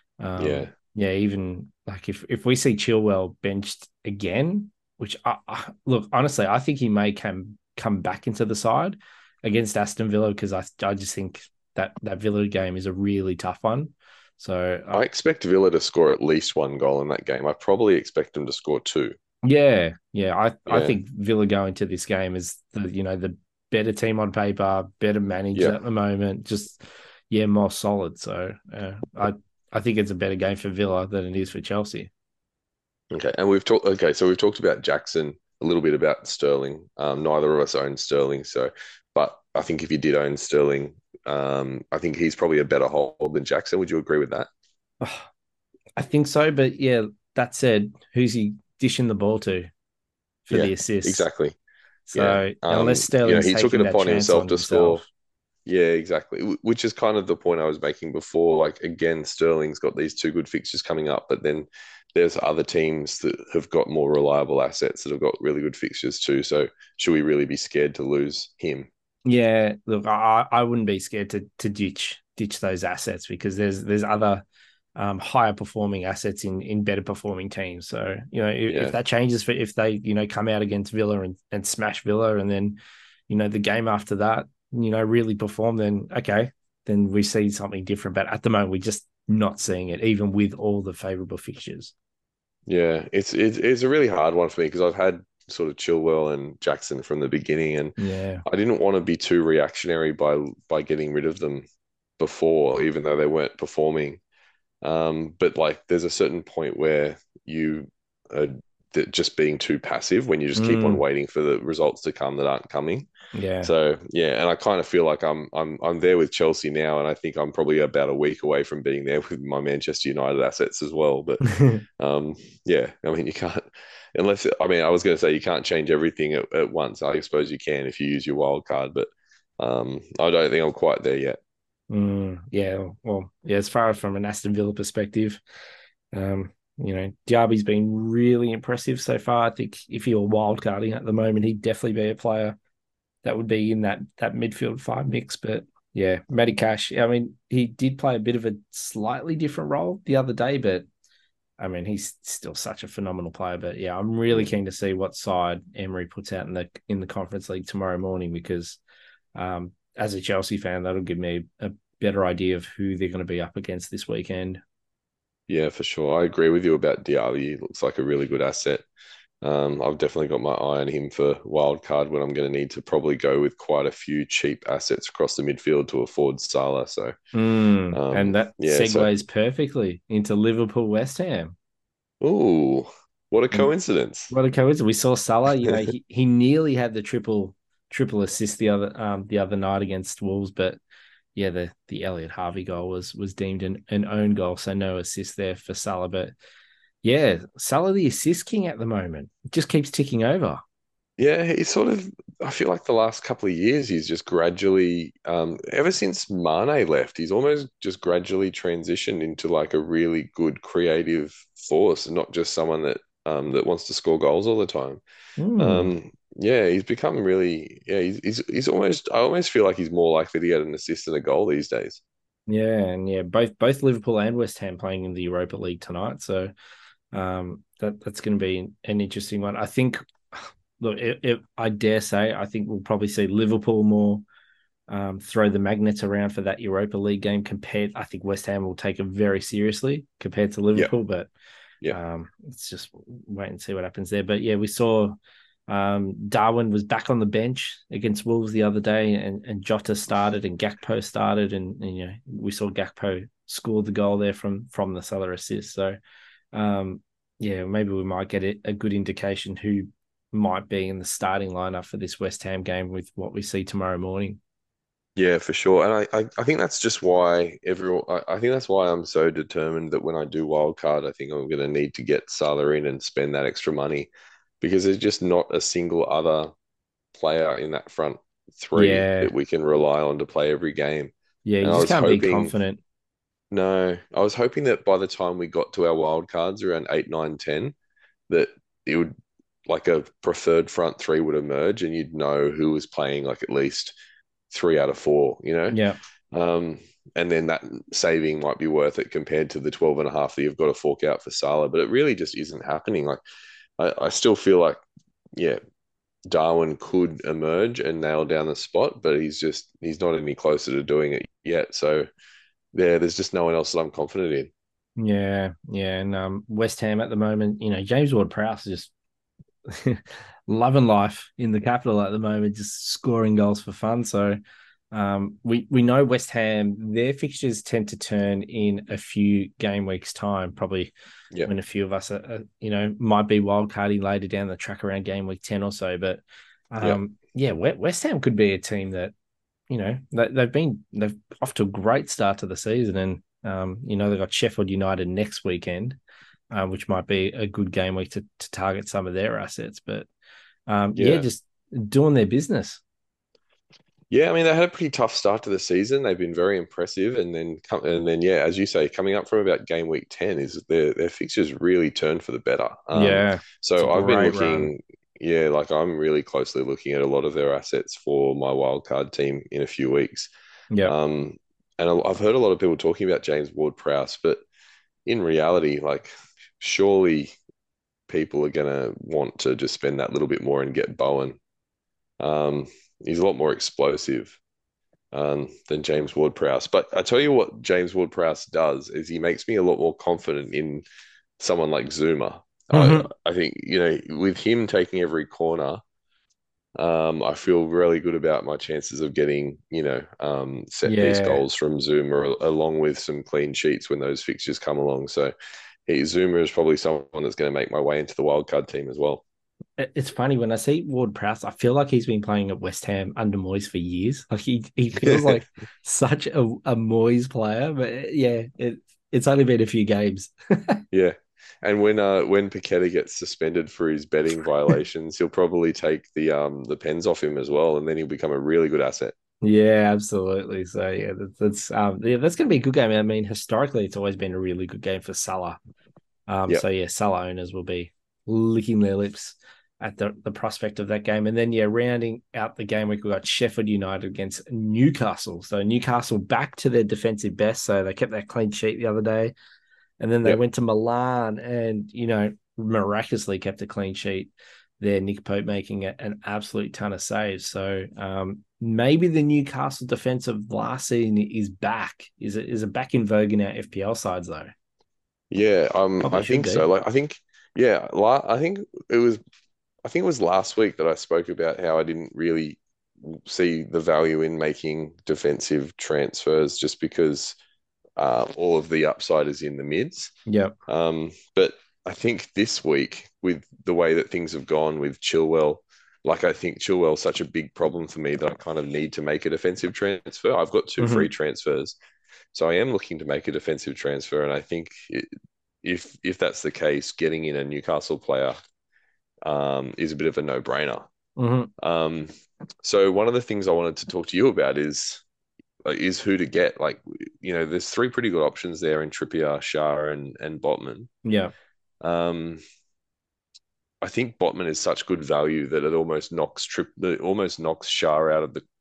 Speaker 1: even like if we see Chilwell benched again, which, look, honestly, I think he may come back into the side against Aston Villa because I just think that Villa game is a really tough one. So
Speaker 2: I expect Villa to score at least one goal in that game. I probably expect them to score 2.
Speaker 1: Yeah. I think Villa going to this game is the better team on paper, better managed at the moment, just more solid. So I think it's a better game for Villa than it is for Chelsea.
Speaker 2: Okay, and we've talked about Jackson, a little bit about Sterling. Neither of us own Sterling, but I think if you did own Sterling, I think he's probably a better hold than Jackson. Would you agree with that?
Speaker 1: I think so, but that said, who's he dishing the ball to for the assist?
Speaker 2: Exactly.
Speaker 1: So unless Sterling's
Speaker 2: he took it upon himself to score.
Speaker 1: Yeah,
Speaker 2: exactly. Which is kind of the point I was making before. Like again, Sterling's got these two good fixtures coming up, but then there's other teams that have got more reliable assets that have got really good fixtures too. So should we really be scared to lose him?
Speaker 1: Yeah, look, I wouldn't be scared to ditch those assets because there's other higher performing assets in better performing teams. So, if that changes if they, come out against Villa and smash Villa, and then, the game after that, really perform, then okay, then we see something different. But at the moment, we're just not seeing it, even with all the favourable fixtures.
Speaker 2: Yeah, it's a really hard one for me because I've had sort of Chilwell and Jackson from the beginning, and
Speaker 1: Yeah.
Speaker 2: I didn't want to be too reactionary by getting rid of them before, even though they weren't performing. But like, there's a certain point where you are just being too passive when you just keep on waiting for the results to come that aren't coming.
Speaker 1: Yeah.
Speaker 2: So yeah, and I kind of feel like I'm there with Chelsea now, and I think I'm probably about a week away from being there with my Manchester United assets as well. But yeah, I mean, you can't unless I was going to say you can't change everything at once. I suppose you can if you use your wild card, but I don't think I'm quite there yet.
Speaker 1: Yeah, well, yeah, as far as from an Aston Villa perspective, Diaby's been really impressive so far. I think if you're wildcarding at the moment, he'd definitely be a player that would be in that midfield 5 mix. But yeah, Matty Cash, I mean, he did play a bit of a slightly different role the other day, but I mean, he's still such a phenomenal player. But yeah, I'm really keen to see what side Emery puts out in the Conference League tomorrow morning, because as a Chelsea fan, that'll give me a better idea of who they're going to be up against this weekend.
Speaker 2: Yeah, for sure. I agree with you about Diaby. He looks like a really good asset. I've definitely got my eye on him for wild card when I'm going to need to probably go with quite a few cheap assets across the midfield to afford Salah. So,
Speaker 1: and that segues perfectly into Liverpool West Ham.
Speaker 2: Ooh, what a coincidence!
Speaker 1: What a coincidence! We saw Salah. He nearly had the triple assist the other night against Wolves, but yeah, the Elliot Harvey goal was deemed an own goal, so no assist there for Salah. But yeah, Salah the assist king at the moment. It just keeps ticking over.
Speaker 2: Yeah, he's sort of. I feel like the last couple of years, he's just gradually, ever since Mane left, he's almost just gradually transitioned into like a really good creative force, and not just someone that wants to score goals all the time. Yeah, he's become really. Yeah, he's almost. I almost feel like he's more likely to get an assist than a goal these days.
Speaker 1: Yeah, and yeah, both Liverpool and West Ham playing in the Europa League tonight, so that's going to be an interesting one. I think. Look, I dare say, I think we'll probably see Liverpool more throw the magnets around for that Europa League game compared. I think West Ham will take it very seriously compared to Liverpool, but let's just wait and see what happens there. But yeah, we saw Darwin was back on the bench against Wolves the other day, and Jota started and Gakpo started, and we saw Gakpo score the goal there from the Salah assist. So yeah, maybe we might get a good indication who might be in the starting lineup for this West Ham game with what we see tomorrow morning.
Speaker 2: Yeah, for sure. And I think that's just why I think that's why I'm so determined that when I do wildcard, I think I'm going to need to get Salah in and spend that extra money, because there's just not a single other player in that front three that we can rely on to play every game.
Speaker 1: Yeah, you just can't be confident.
Speaker 2: No, I was hoping that by the time we got to our wildcards around 8, 9, 10, that it would, like, a preferred front three would emerge, and you'd know who was playing like at least 3 out of 4,
Speaker 1: Yeah.
Speaker 2: And then that saving might be worth it compared to the 12 and a half that you've got to fork out for Salah. But it really just isn't happening. Like, I still feel like, yeah, Darwin could emerge and nail down the spot, but he's not any closer to doing it yet. So there's just no one else that I'm confident in.
Speaker 1: Yeah. And West Ham at the moment, James Ward-Prowse is just loving life in the capital at the moment, just scoring goals for fun. So we know West Ham, their fixtures tend to turn in a few game weeks' time, probably when a few of us are might be wildcarding later down the track around game week 10 or so. But West Ham could be a team that they've off to a great start to the season, and they've got Sheffield United next weekend, which might be a good game week to target some of their assets. But just doing their business.
Speaker 2: Yeah, I mean, they had a pretty tough start to the season. They've been very impressive, and then as you say, coming up from about game week 10, is their fixtures really turned for the better. So I've been looking. Like, I'm really closely looking at a lot of their assets for my wildcard team in a few weeks.
Speaker 1: Yeah.
Speaker 2: And I've heard a lot of people talking about James Ward-Prowse, but in reality, like surely people are gonna want to just spend that little bit more and get Bowen. Um, he's a lot more explosive than James Ward-Prowse. But I tell you what, James Ward-Prowse does is he makes me a lot more confident in someone like Zuma.
Speaker 1: Mhm.
Speaker 2: I think with him taking every corner, I feel really good about my chances of getting set piece
Speaker 1: Yeah.
Speaker 2: goals from Zuma along with some clean sheets when those fixtures come along. So Zuma is probably someone that's going to make my way into the wildcard team as well.
Speaker 1: It's funny when I see Ward Prowse, I feel like he's been playing at West Ham under Moyes for years. Like he feels like such a Moyes player, but yeah, it's only been a few games.
Speaker 2: Yeah. And when Paqueta gets suspended for his betting violations, he'll probably take the pens off him as well, and then he'll become a really good asset.
Speaker 1: Yeah, absolutely. So yeah, that's gonna be a good game. I mean, historically, it's always been a really good game for Salah.
Speaker 2: Yep.
Speaker 1: So yeah, Salah owners will be licking their lips at the prospect of that game. And then yeah, rounding out the game week, we got Sheffield United against Newcastle. So Newcastle back to their defensive best. So they kept that clean sheet the other day. And then they
Speaker 2: Yep.
Speaker 1: went to Milan and, miraculously kept a clean sheet there. Nick Pope making an absolute ton of saves. So maybe the Newcastle defense of last season is back. Is it back in vogue in our FPL sides though?
Speaker 2: Yeah,
Speaker 1: Probably
Speaker 2: I
Speaker 1: should
Speaker 2: think so.
Speaker 1: be.
Speaker 2: Like, I think it was last week that I spoke about how I didn't really see the value in making defensive transfers just because all of the upside is in the mids.
Speaker 1: Yep.
Speaker 2: But I think this week, with the way that things have gone with Chilwell, like I think Chilwell's such a big problem for me that I kind of need to make a defensive transfer. I've got two free
Speaker 1: Mm-hmm.
Speaker 2: transfers, so I am looking to make a defensive transfer, and I think if that's the case, getting in a Newcastle player is a bit of a no-brainer.
Speaker 1: Mm-hmm.
Speaker 2: Um, so one of the things I wanted to talk to you about is who to get. Like, there's three pretty good options there in Trippier, Schär, and Botman.
Speaker 1: Yeah.
Speaker 2: Um, I think Botman is such good value that it almost knocks Schär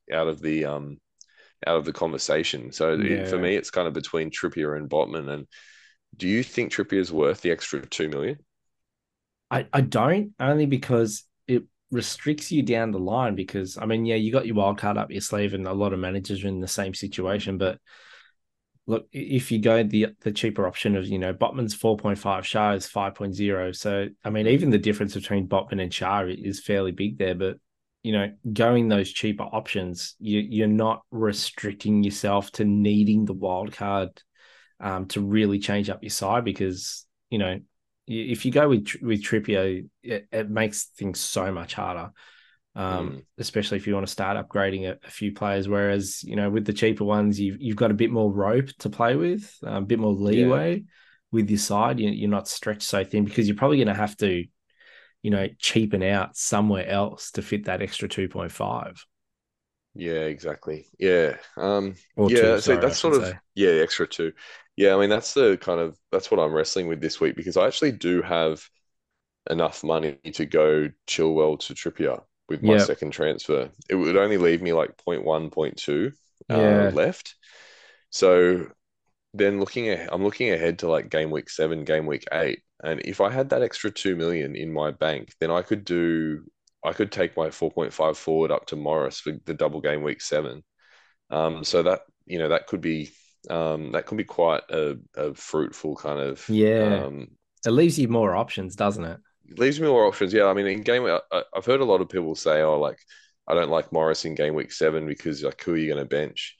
Speaker 2: out of the conversation. So for
Speaker 1: Yeah.
Speaker 2: me, it's kind of between Trippier and Botman. And do you think Trippier is worth the extra 2 million?
Speaker 1: I don't, only because it restricts you down the line because I mean, yeah, you got your wild card up your sleeve and a lot of managers are in the same situation. But look, if you go the cheaper option of, Botman's 4.5, Shah is 5.0. So I mean, even
Speaker 2: Mm.
Speaker 1: the difference between Botman and Shah is fairly big there. But going those cheaper options, you're not restricting yourself to needing the wild card to really change up your side because if you go with Trippier, it makes things so much harder.
Speaker 2: Mm.
Speaker 1: Especially if you want to start upgrading a few players. Whereas with the cheaper ones, you've got a bit more rope to play with, a bit more
Speaker 2: Yeah.
Speaker 1: leeway with your side. You're not stretched so thin because you're probably going to have to cheapen out somewhere else to fit that extra 2.5
Speaker 2: Yeah, exactly. Yeah.
Speaker 1: or two.
Speaker 2: Yeah, so
Speaker 1: Sorry, I
Speaker 2: that's
Speaker 1: should
Speaker 2: sort of
Speaker 1: say.
Speaker 2: yeah, the extra two. Yeah, I mean that's what I'm wrestling with this week because I actually do have enough money to go Chilwell to Trippier with my
Speaker 1: Yeah,
Speaker 2: second transfer. It would only leave me like point 0.1, point 0.2
Speaker 1: yeah,
Speaker 2: left. So then I'm looking ahead to like game week 7, game week 8. And if I had that extra 2 million in my bank, then I could take my 4.5 forward up to Morris for the double game week 7. So that could be quite a fruitful kind of
Speaker 1: yeah. It leaves you more options, doesn't it?
Speaker 2: leaves me more options. Yeah, I mean, in game week, I've heard a lot of people say, "Oh, like I don't like Morris in game week 7 because like who are you going to bench?"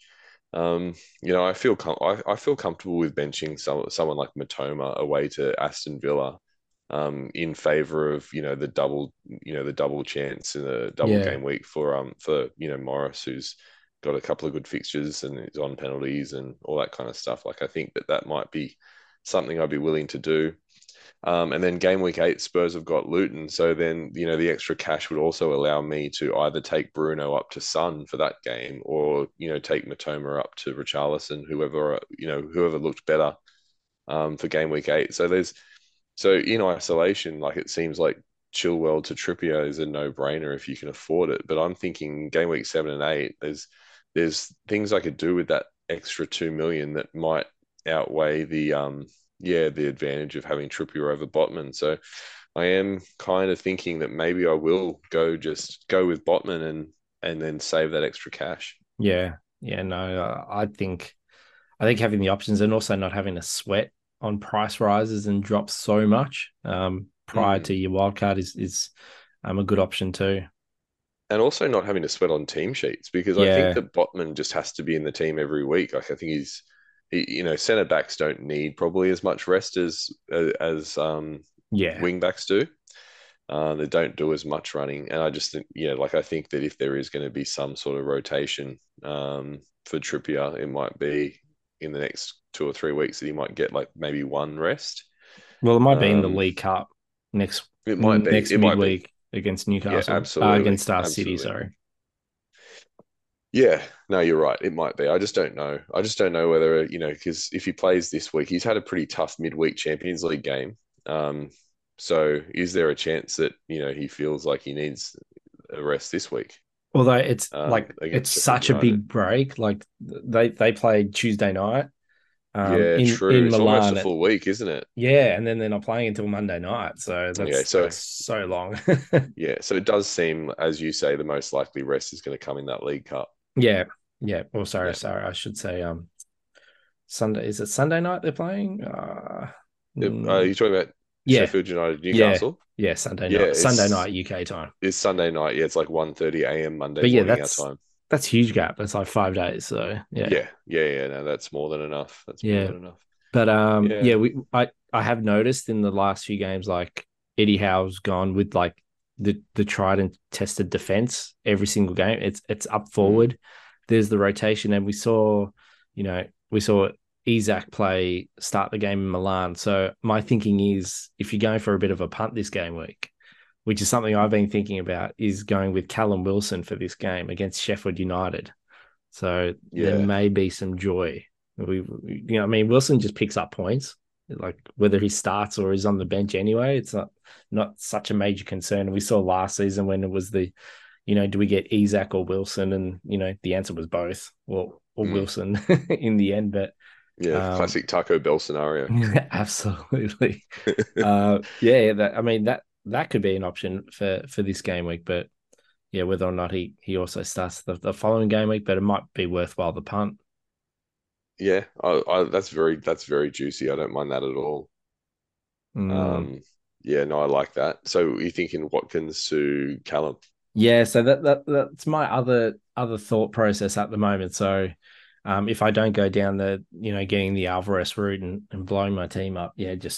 Speaker 2: I feel comfortable with benching someone like Matoma away to Aston Villa, in favor of the double chance in a double
Speaker 1: Yeah,
Speaker 2: game week for Morris, who's got a couple of good fixtures and is on penalties and all that kind of stuff. Like I think that might be something I'd be willing to do. And then game week 8, Spurs have got Luton. So then, the extra cash would also allow me to either take Bruno up to Son for that game or, take Matoma up to Richarlison, whoever looked better for game week 8. So in isolation, like it seems like Chilwell to Trippier is a no-brainer if you can afford it. But I'm thinking game week 7 and 8, there's things I could do with that extra 2 million that might outweigh the advantage of having Trippier over Botman. So I am kind of thinking that maybe I will go with Botman and then save that extra cash.
Speaker 1: Yeah, yeah, no, I think having the options and also not having to sweat on price rises and drops so much prior to your wild card is a good option too.
Speaker 2: And also not having to sweat on team sheets, because I think
Speaker 1: Yeah,
Speaker 2: that Botman just has to be in the team every week. Like I think centre backs don't need probably as much rest as
Speaker 1: yeah.
Speaker 2: wing backs do. They don't do as much running, and I just think, I think that if there is going to be some sort of rotation for Trippier, it might be in the next 2 or 3 weeks that he might get like maybe one rest.
Speaker 1: Well, it might be in the League Cup next midweek against Newcastle.
Speaker 2: Yeah, absolutely.
Speaker 1: Against City, sorry.
Speaker 2: Yeah, no, you're right. It might be. I just don't know. I just don't know whether, because if he plays this week, he's had a pretty tough midweek Champions League game. So is there a chance that, he feels like he needs a rest this week?
Speaker 1: Although it's it's such a big break. Like they played Tuesday night.
Speaker 2: True. It's
Speaker 1: Milan,
Speaker 2: almost a full week, isn't it?
Speaker 1: Yeah, and then they're not playing until Monday night. So that's so long.
Speaker 2: Yeah, so it does seem, as you say, the most likely rest is going to come in that League Cup.
Speaker 1: Yeah, yeah. Well, sorry, I should say Sunday. Is it Sunday night they're playing?
Speaker 2: Are you talking about Sheffield United, Newcastle?
Speaker 1: Yeah, Sunday night. Sunday night UK time.
Speaker 2: It's Sunday night. Yeah, it's like 1:30 a.m. Monday morning our time.
Speaker 1: That's huge gap. That's like 5 days. So
Speaker 2: yeah. No, that's more than enough. More than enough.
Speaker 1: But I have noticed in the last few games, like Eddie Howe's gone with like the tried and tested defense every single game. It's up forward. There's the rotation, and we saw Isak start the game in Milan. So my thinking is, if you're going for a bit of a punt this game week, which is something I've been thinking about, is going with Callum Wilson for this game against Sheffield United. So there may be some joy. Wilson just picks up points, like whether he starts or is on the bench anyway. It's not such a major concern. We saw last season when it was do we get Isak or Wilson? And, the answer was both or Wilson in the end. But
Speaker 2: classic Taco Bell scenario.
Speaker 1: Absolutely. That could be an option for this game week. But whether or not he also starts the following game week, but it might be worthwhile the punt.
Speaker 2: Yeah, that's very juicy. I don't mind that at all. I like that. So you're thinking Watkins to Callum?
Speaker 1: Yeah, so that's my other thought process at the moment. So if I don't go down the getting the Alvarez route and blowing my team up,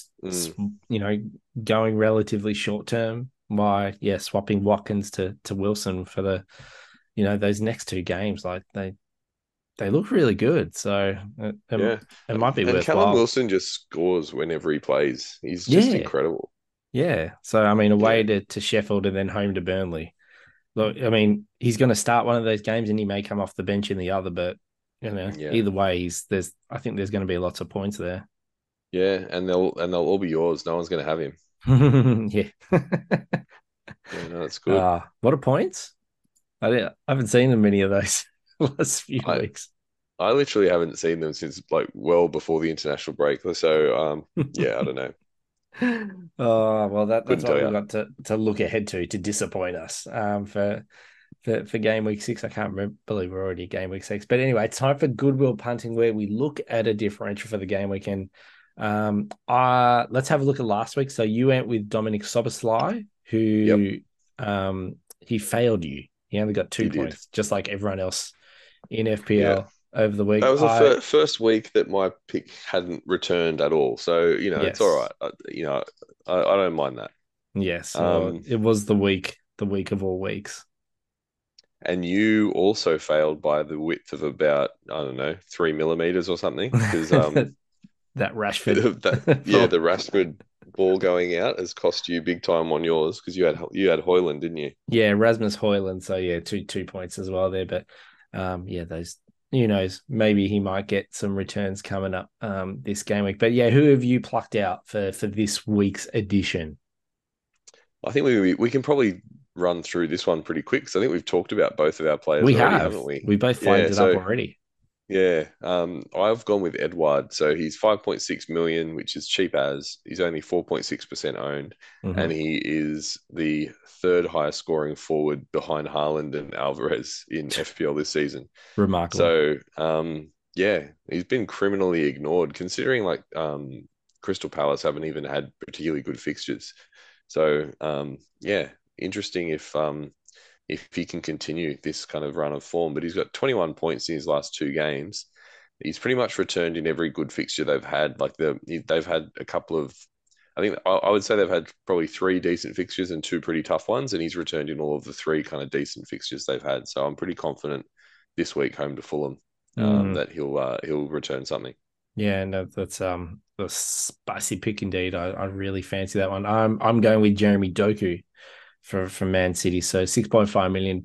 Speaker 1: going relatively short term, swapping Watkins to Wilson for the those next 2 games, like they look really good. So it might be worthwhile. And
Speaker 2: Callum Wilson just scores whenever he plays. He's just incredible.
Speaker 1: Yeah. So away to Sheffield and then home to Burnley. Look, he's going to start one of those games and he may come off the bench in the other, but either way, I think there's going to be lots of points there.
Speaker 2: Yeah, and they'll all be yours. No one's going to have him.
Speaker 1: Yeah.
Speaker 2: No, that's good.
Speaker 1: What are points? I haven't seen many of those last few weeks.
Speaker 2: I literally haven't seen them since like well before the international break. So I don't know.
Speaker 1: Oh well, that's what we've got to look ahead to disappoint us for game week 6. I can't believe we're already game week 6. But anyway, it's time for Goodwill Punting, where we look at a differential for the game weekend. Let's have a look at last week. So you went with Dominic Szoboszlai, who he failed you. He only got 2 points, just like everyone else in FPL over the week.
Speaker 2: That was the first week that my pick hadn't returned at all. So, it's all right. I don't mind that.
Speaker 1: Yes. It was the week of all weeks.
Speaker 2: And you also failed by the width of about, I don't know, 3 millimeters or something. Because
Speaker 1: that Rashford.
Speaker 2: the Rashford ball going out has cost you big time on yours, because you had Højlund, didn't you?
Speaker 1: Yeah, Rasmus Højlund. So two points as well there. But those, who knows, maybe he might get some returns coming up this game week. But who have you plucked out for this week's edition?
Speaker 2: I think we can probably run through this one pretty quick, because I think we've talked about both of our players
Speaker 1: already,
Speaker 2: haven't we?
Speaker 1: We both flagged it up already.
Speaker 2: Yeah, I've gone with Edouard. So he's 5.6 million, which is cheap as he's only 4.6% owned, and
Speaker 1: Mm-hmm.
Speaker 2: he is the third highest scoring forward behind Haaland and Alvarez in FPL this season.
Speaker 1: Remarkable.
Speaker 2: So, yeah, he's been criminally ignored considering Crystal Palace haven't even had particularly good fixtures. So, yeah, interesting if he can continue this kind of run of form. But he's got 21 points in his last two games. He's pretty much returned in every good fixture they've had. They've had a couple of, I think I would say they've had probably three decent fixtures and two pretty tough ones, and he's returned in all of the three kind of decent fixtures they've had. So I'm pretty confident this week home to Fulham
Speaker 1: Mm.
Speaker 2: that he'll return something.
Speaker 1: Yeah, no, that's a spicy pick indeed. I really fancy that one. I'm going with Jeremy Doku from Man City. So 6.5 million,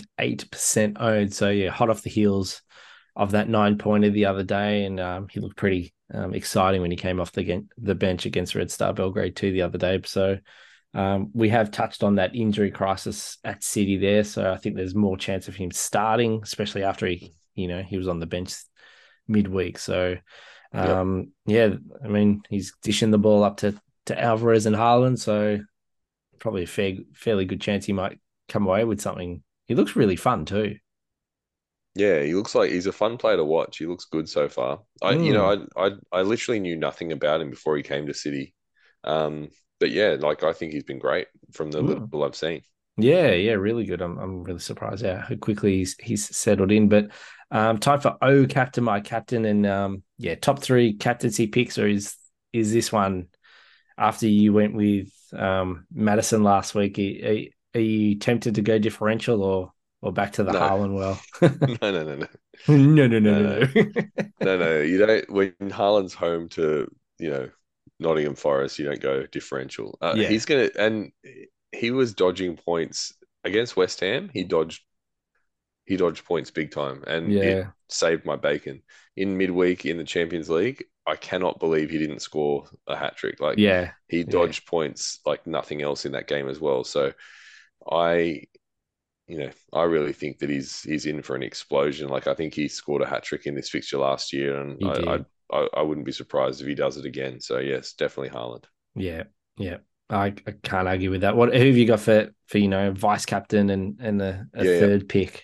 Speaker 1: 0.8% owned. So yeah, hot off the heels of that 9-pointer the other day, and he looked pretty exciting when he came off the bench against Red Star Belgrade too the other day. So we have touched on that injury crisis at City there. So I think there's more chance of him starting, especially after he was on the bench midweek. So
Speaker 2: Yep.
Speaker 1: yeah, I mean he's dishing the ball up to Alvarez and Haaland. So probably a fairly good chance he might come away with something. He looks really fun too.
Speaker 2: Yeah, he looks like he's a fun player to watch. He looks good so far.
Speaker 1: Mm,
Speaker 2: I literally knew nothing about him before he came to City. Um, but yeah, I think he's been great from the
Speaker 1: mm.
Speaker 2: little I've seen.
Speaker 1: Yeah, really good. I'm really surprised. Yeah, how quickly he's settled in. But time for captain, my captain, and yeah, top three captaincy picks, or is this one after you went with Madison last week? Are you tempted to go differential or back to the
Speaker 2: No,
Speaker 1: Haaland well?
Speaker 2: no.
Speaker 1: No, no, no,
Speaker 2: No,
Speaker 1: no,
Speaker 2: no,
Speaker 1: no.
Speaker 2: no. You don't. When Haaland's home to Nottingham Forest, you don't go differential.
Speaker 1: Yeah,
Speaker 2: And he was dodging points against West Ham. He dodged points big time, and it
Speaker 1: yeah,
Speaker 2: saved my bacon in midweek in the Champions League. I cannot believe he didn't score a hat trick. Like
Speaker 1: yeah,
Speaker 2: he
Speaker 1: yeah.
Speaker 2: dodged points like nothing else in that game as well. So I I really think that he's in for an explosion. Like I think he scored a hat trick in this fixture last year, and
Speaker 1: He did.
Speaker 2: I wouldn't be surprised if he does it again. So yes, definitely Haaland.
Speaker 1: Yeah, yeah. I can't argue with that. Who have you got for vice captain and a
Speaker 2: Yeah, yeah.
Speaker 1: third pick?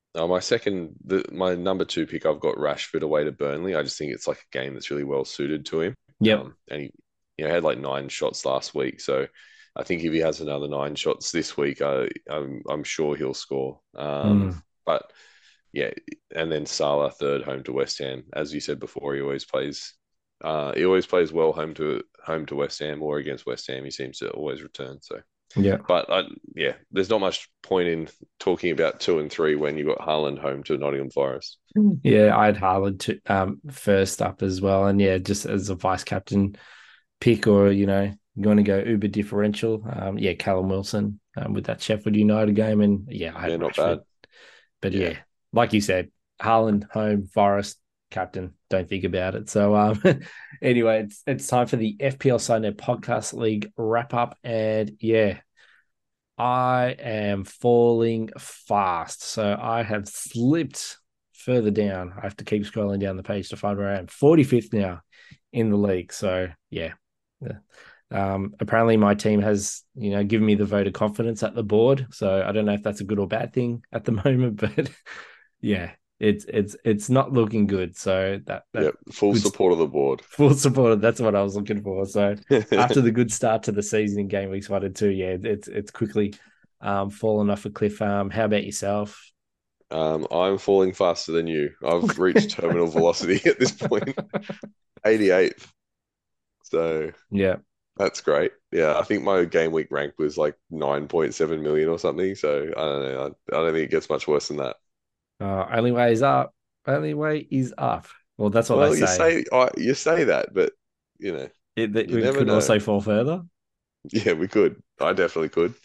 Speaker 2: My number two pick, I've got Rashford away to Burnley. I just think it's like a game that's really well suited to him.
Speaker 1: Yep.
Speaker 2: And he had like 9 shots last week, so I think if he has another 9 shots this week, I'm sure he'll score.
Speaker 1: Mm.
Speaker 2: But yeah, and then Salah third home to West Ham. As you said before, he always plays well home to West Ham or against West Ham. He seems to always return. So,
Speaker 1: Yeah.
Speaker 2: but yeah, there's not much point in talking about two and three when you got Haaland home to Nottingham Forest.
Speaker 1: Yeah, I had Haaland first up as well. And yeah, just as a vice captain pick or, you want to go uber differential. Yeah, Callum Wilson with that Sheffield United game. And yeah, I had
Speaker 2: Yeah, not
Speaker 1: Rashford.
Speaker 2: bad.
Speaker 1: But
Speaker 2: Yeah,
Speaker 1: yeah, like you said, Haaland, home, Forest, captain. Don't think about it. So anyway, it's time for the FPL Sunday Podcast League wrap up. And yeah, I am falling fast. So I have slipped further down. I have to keep scrolling down the page to find where I am. 45th now in the league. So yeah. Apparently my team has, given me the vote of confidence at the board. So I don't know if that's a good or bad thing at the moment, but yeah, it's not looking good. So that
Speaker 2: yeah, full
Speaker 1: good
Speaker 2: support of the board.
Speaker 1: full support. That's what I was looking for. So after the good start to the season in game weeks 1 and 2, yeah, it's quickly fallen off a cliff. How about yourself?
Speaker 2: I'm falling faster than you. I've reached terminal velocity at this point, 88th. So
Speaker 1: Yeah.
Speaker 2: that's great. Yeah, I think my game week rank was like 9.7 million or something. So I don't know. I don't think it gets much worse than that.
Speaker 1: Only way is up. Only way is up. Well, that's what they
Speaker 2: Well, you
Speaker 1: say.
Speaker 2: say that, but you
Speaker 1: We
Speaker 2: never
Speaker 1: could
Speaker 2: know.
Speaker 1: also fall further.
Speaker 2: Yeah, we could. I definitely could.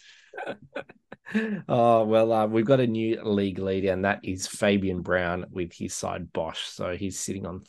Speaker 1: Oh, well, we've got a new league leader, and that is Fabian Brown with his side Bosch. So he's sitting on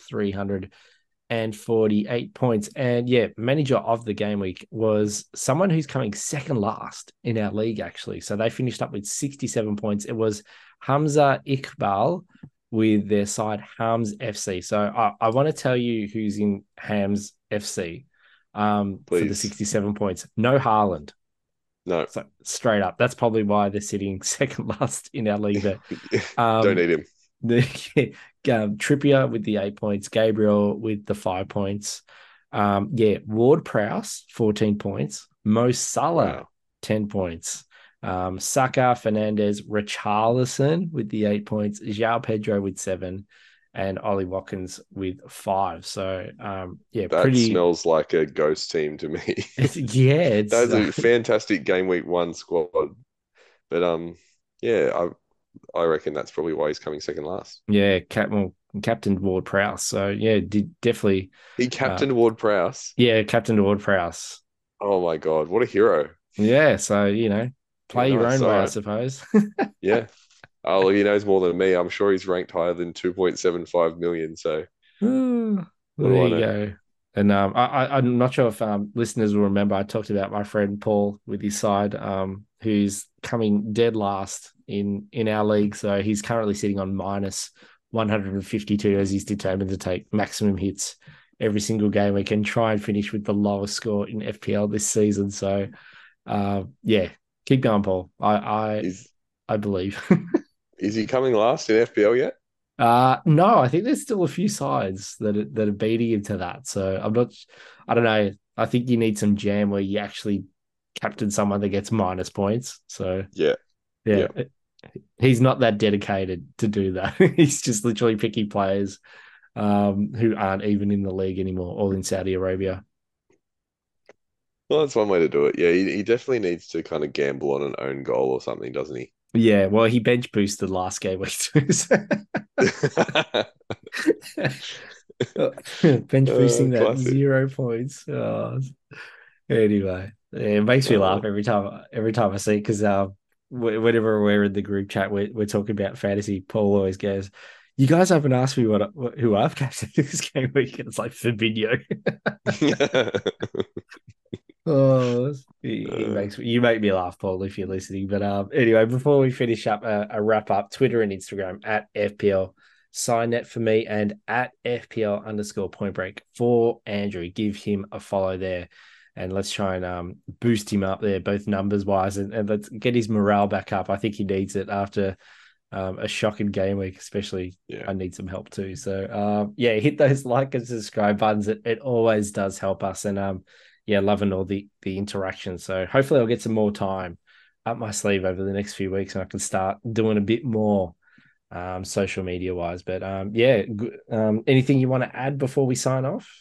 Speaker 1: 348 points. And yeah, manager of the game week was someone who's coming second last in our league, actually. So they finished up with 67 points. It was Hamza Iqbal with their side Hams FC. So I want to tell you who's in Hams FC for the 67 points. No Haaland.
Speaker 2: No.
Speaker 1: So straight up. That's probably why they're sitting second last in our league. But,
Speaker 2: don't need him.
Speaker 1: Trippier with the 8 points, Gabriel with the 5 points. Ward-Prowse, 14 points. Mo Salah, 10 points. Saka, Fernandez, Richarlison with the 8 points. João Pedro with 7. And Ollie Watkins with 5. So,
Speaker 2: that smells like a ghost team to me.
Speaker 1: That's
Speaker 2: a fantastic game week 1 squad. But I reckon that's probably why he's coming second last.
Speaker 1: Yeah, captain Ward-Prowse. So definitely.
Speaker 2: He captained Ward-Prowse.
Speaker 1: Yeah, captain Ward-Prowse.
Speaker 2: Oh my God, what a hero!
Speaker 1: Yeah, so play your own way, I suppose.
Speaker 2: Yeah. Oh, he knows more than me. I'm sure he's ranked higher than 2.75 million. So
Speaker 1: there you go. And I'm not sure if listeners will remember, I talked about my friend Paul with his side, who's coming dead last in our league. So he's currently sitting on minus 152 as he's determined to take maximum hits every single game. We can try and finish with the lowest score in FPL this season. So keep going, Paul. I believe.
Speaker 2: Is he coming last in FPL yet?
Speaker 1: No, I think there's still a few sides that are beating him to that. So I don't know. I think you need some jam where you actually captain someone that gets minus points. So yeah. He's not that dedicated to do that. He's just literally picking players who aren't even in the league anymore, all in Saudi Arabia.
Speaker 2: Well, that's one way to do it. Yeah, he definitely needs to kind of gamble on an own goal or something, doesn't he?
Speaker 1: Yeah, well, he bench boosted last game week too. So. Bench boosting that classic. 0 points. Anyway, it makes me laugh every time I see it because whenever we're in the group chat, we're talking about fantasy. Paul always goes, "You guys haven't asked me who I've captained this game week." And it's like Fabinho. Oh, you make me laugh, Paul, if you're listening. But anyway, before we finish up, a wrap up: Twitter and Instagram at FPL Signet for me and at FPL_Point Break for Andrew. Give him a follow there, and let's try and boost him up there, both numbers wise, and let's get his morale back up. I think he needs it after a shocking game week, especially. I need some help too. So hit those like and subscribe buttons. It always does help us, and loving all the interaction. So hopefully I'll get some more time up my sleeve over the next few weeks and I can start doing a bit more social media wise. But anything you want to add before we sign off?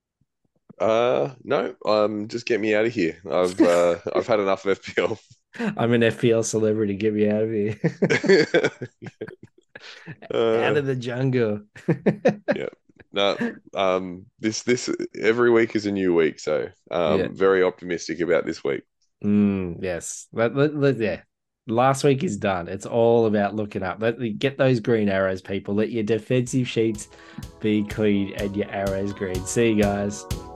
Speaker 2: No, just get me out of here. I've had enough of FPL. I'm
Speaker 1: an FPL celebrity. Get me out of here. Out of the jungle.
Speaker 2: Yeah. No, this every week is a new week, so very optimistic about this week.
Speaker 1: Yes, last week is done. It's all about looking up. Get those green arrows, people. Let your defensive sheets be clean and your arrows green. See you guys.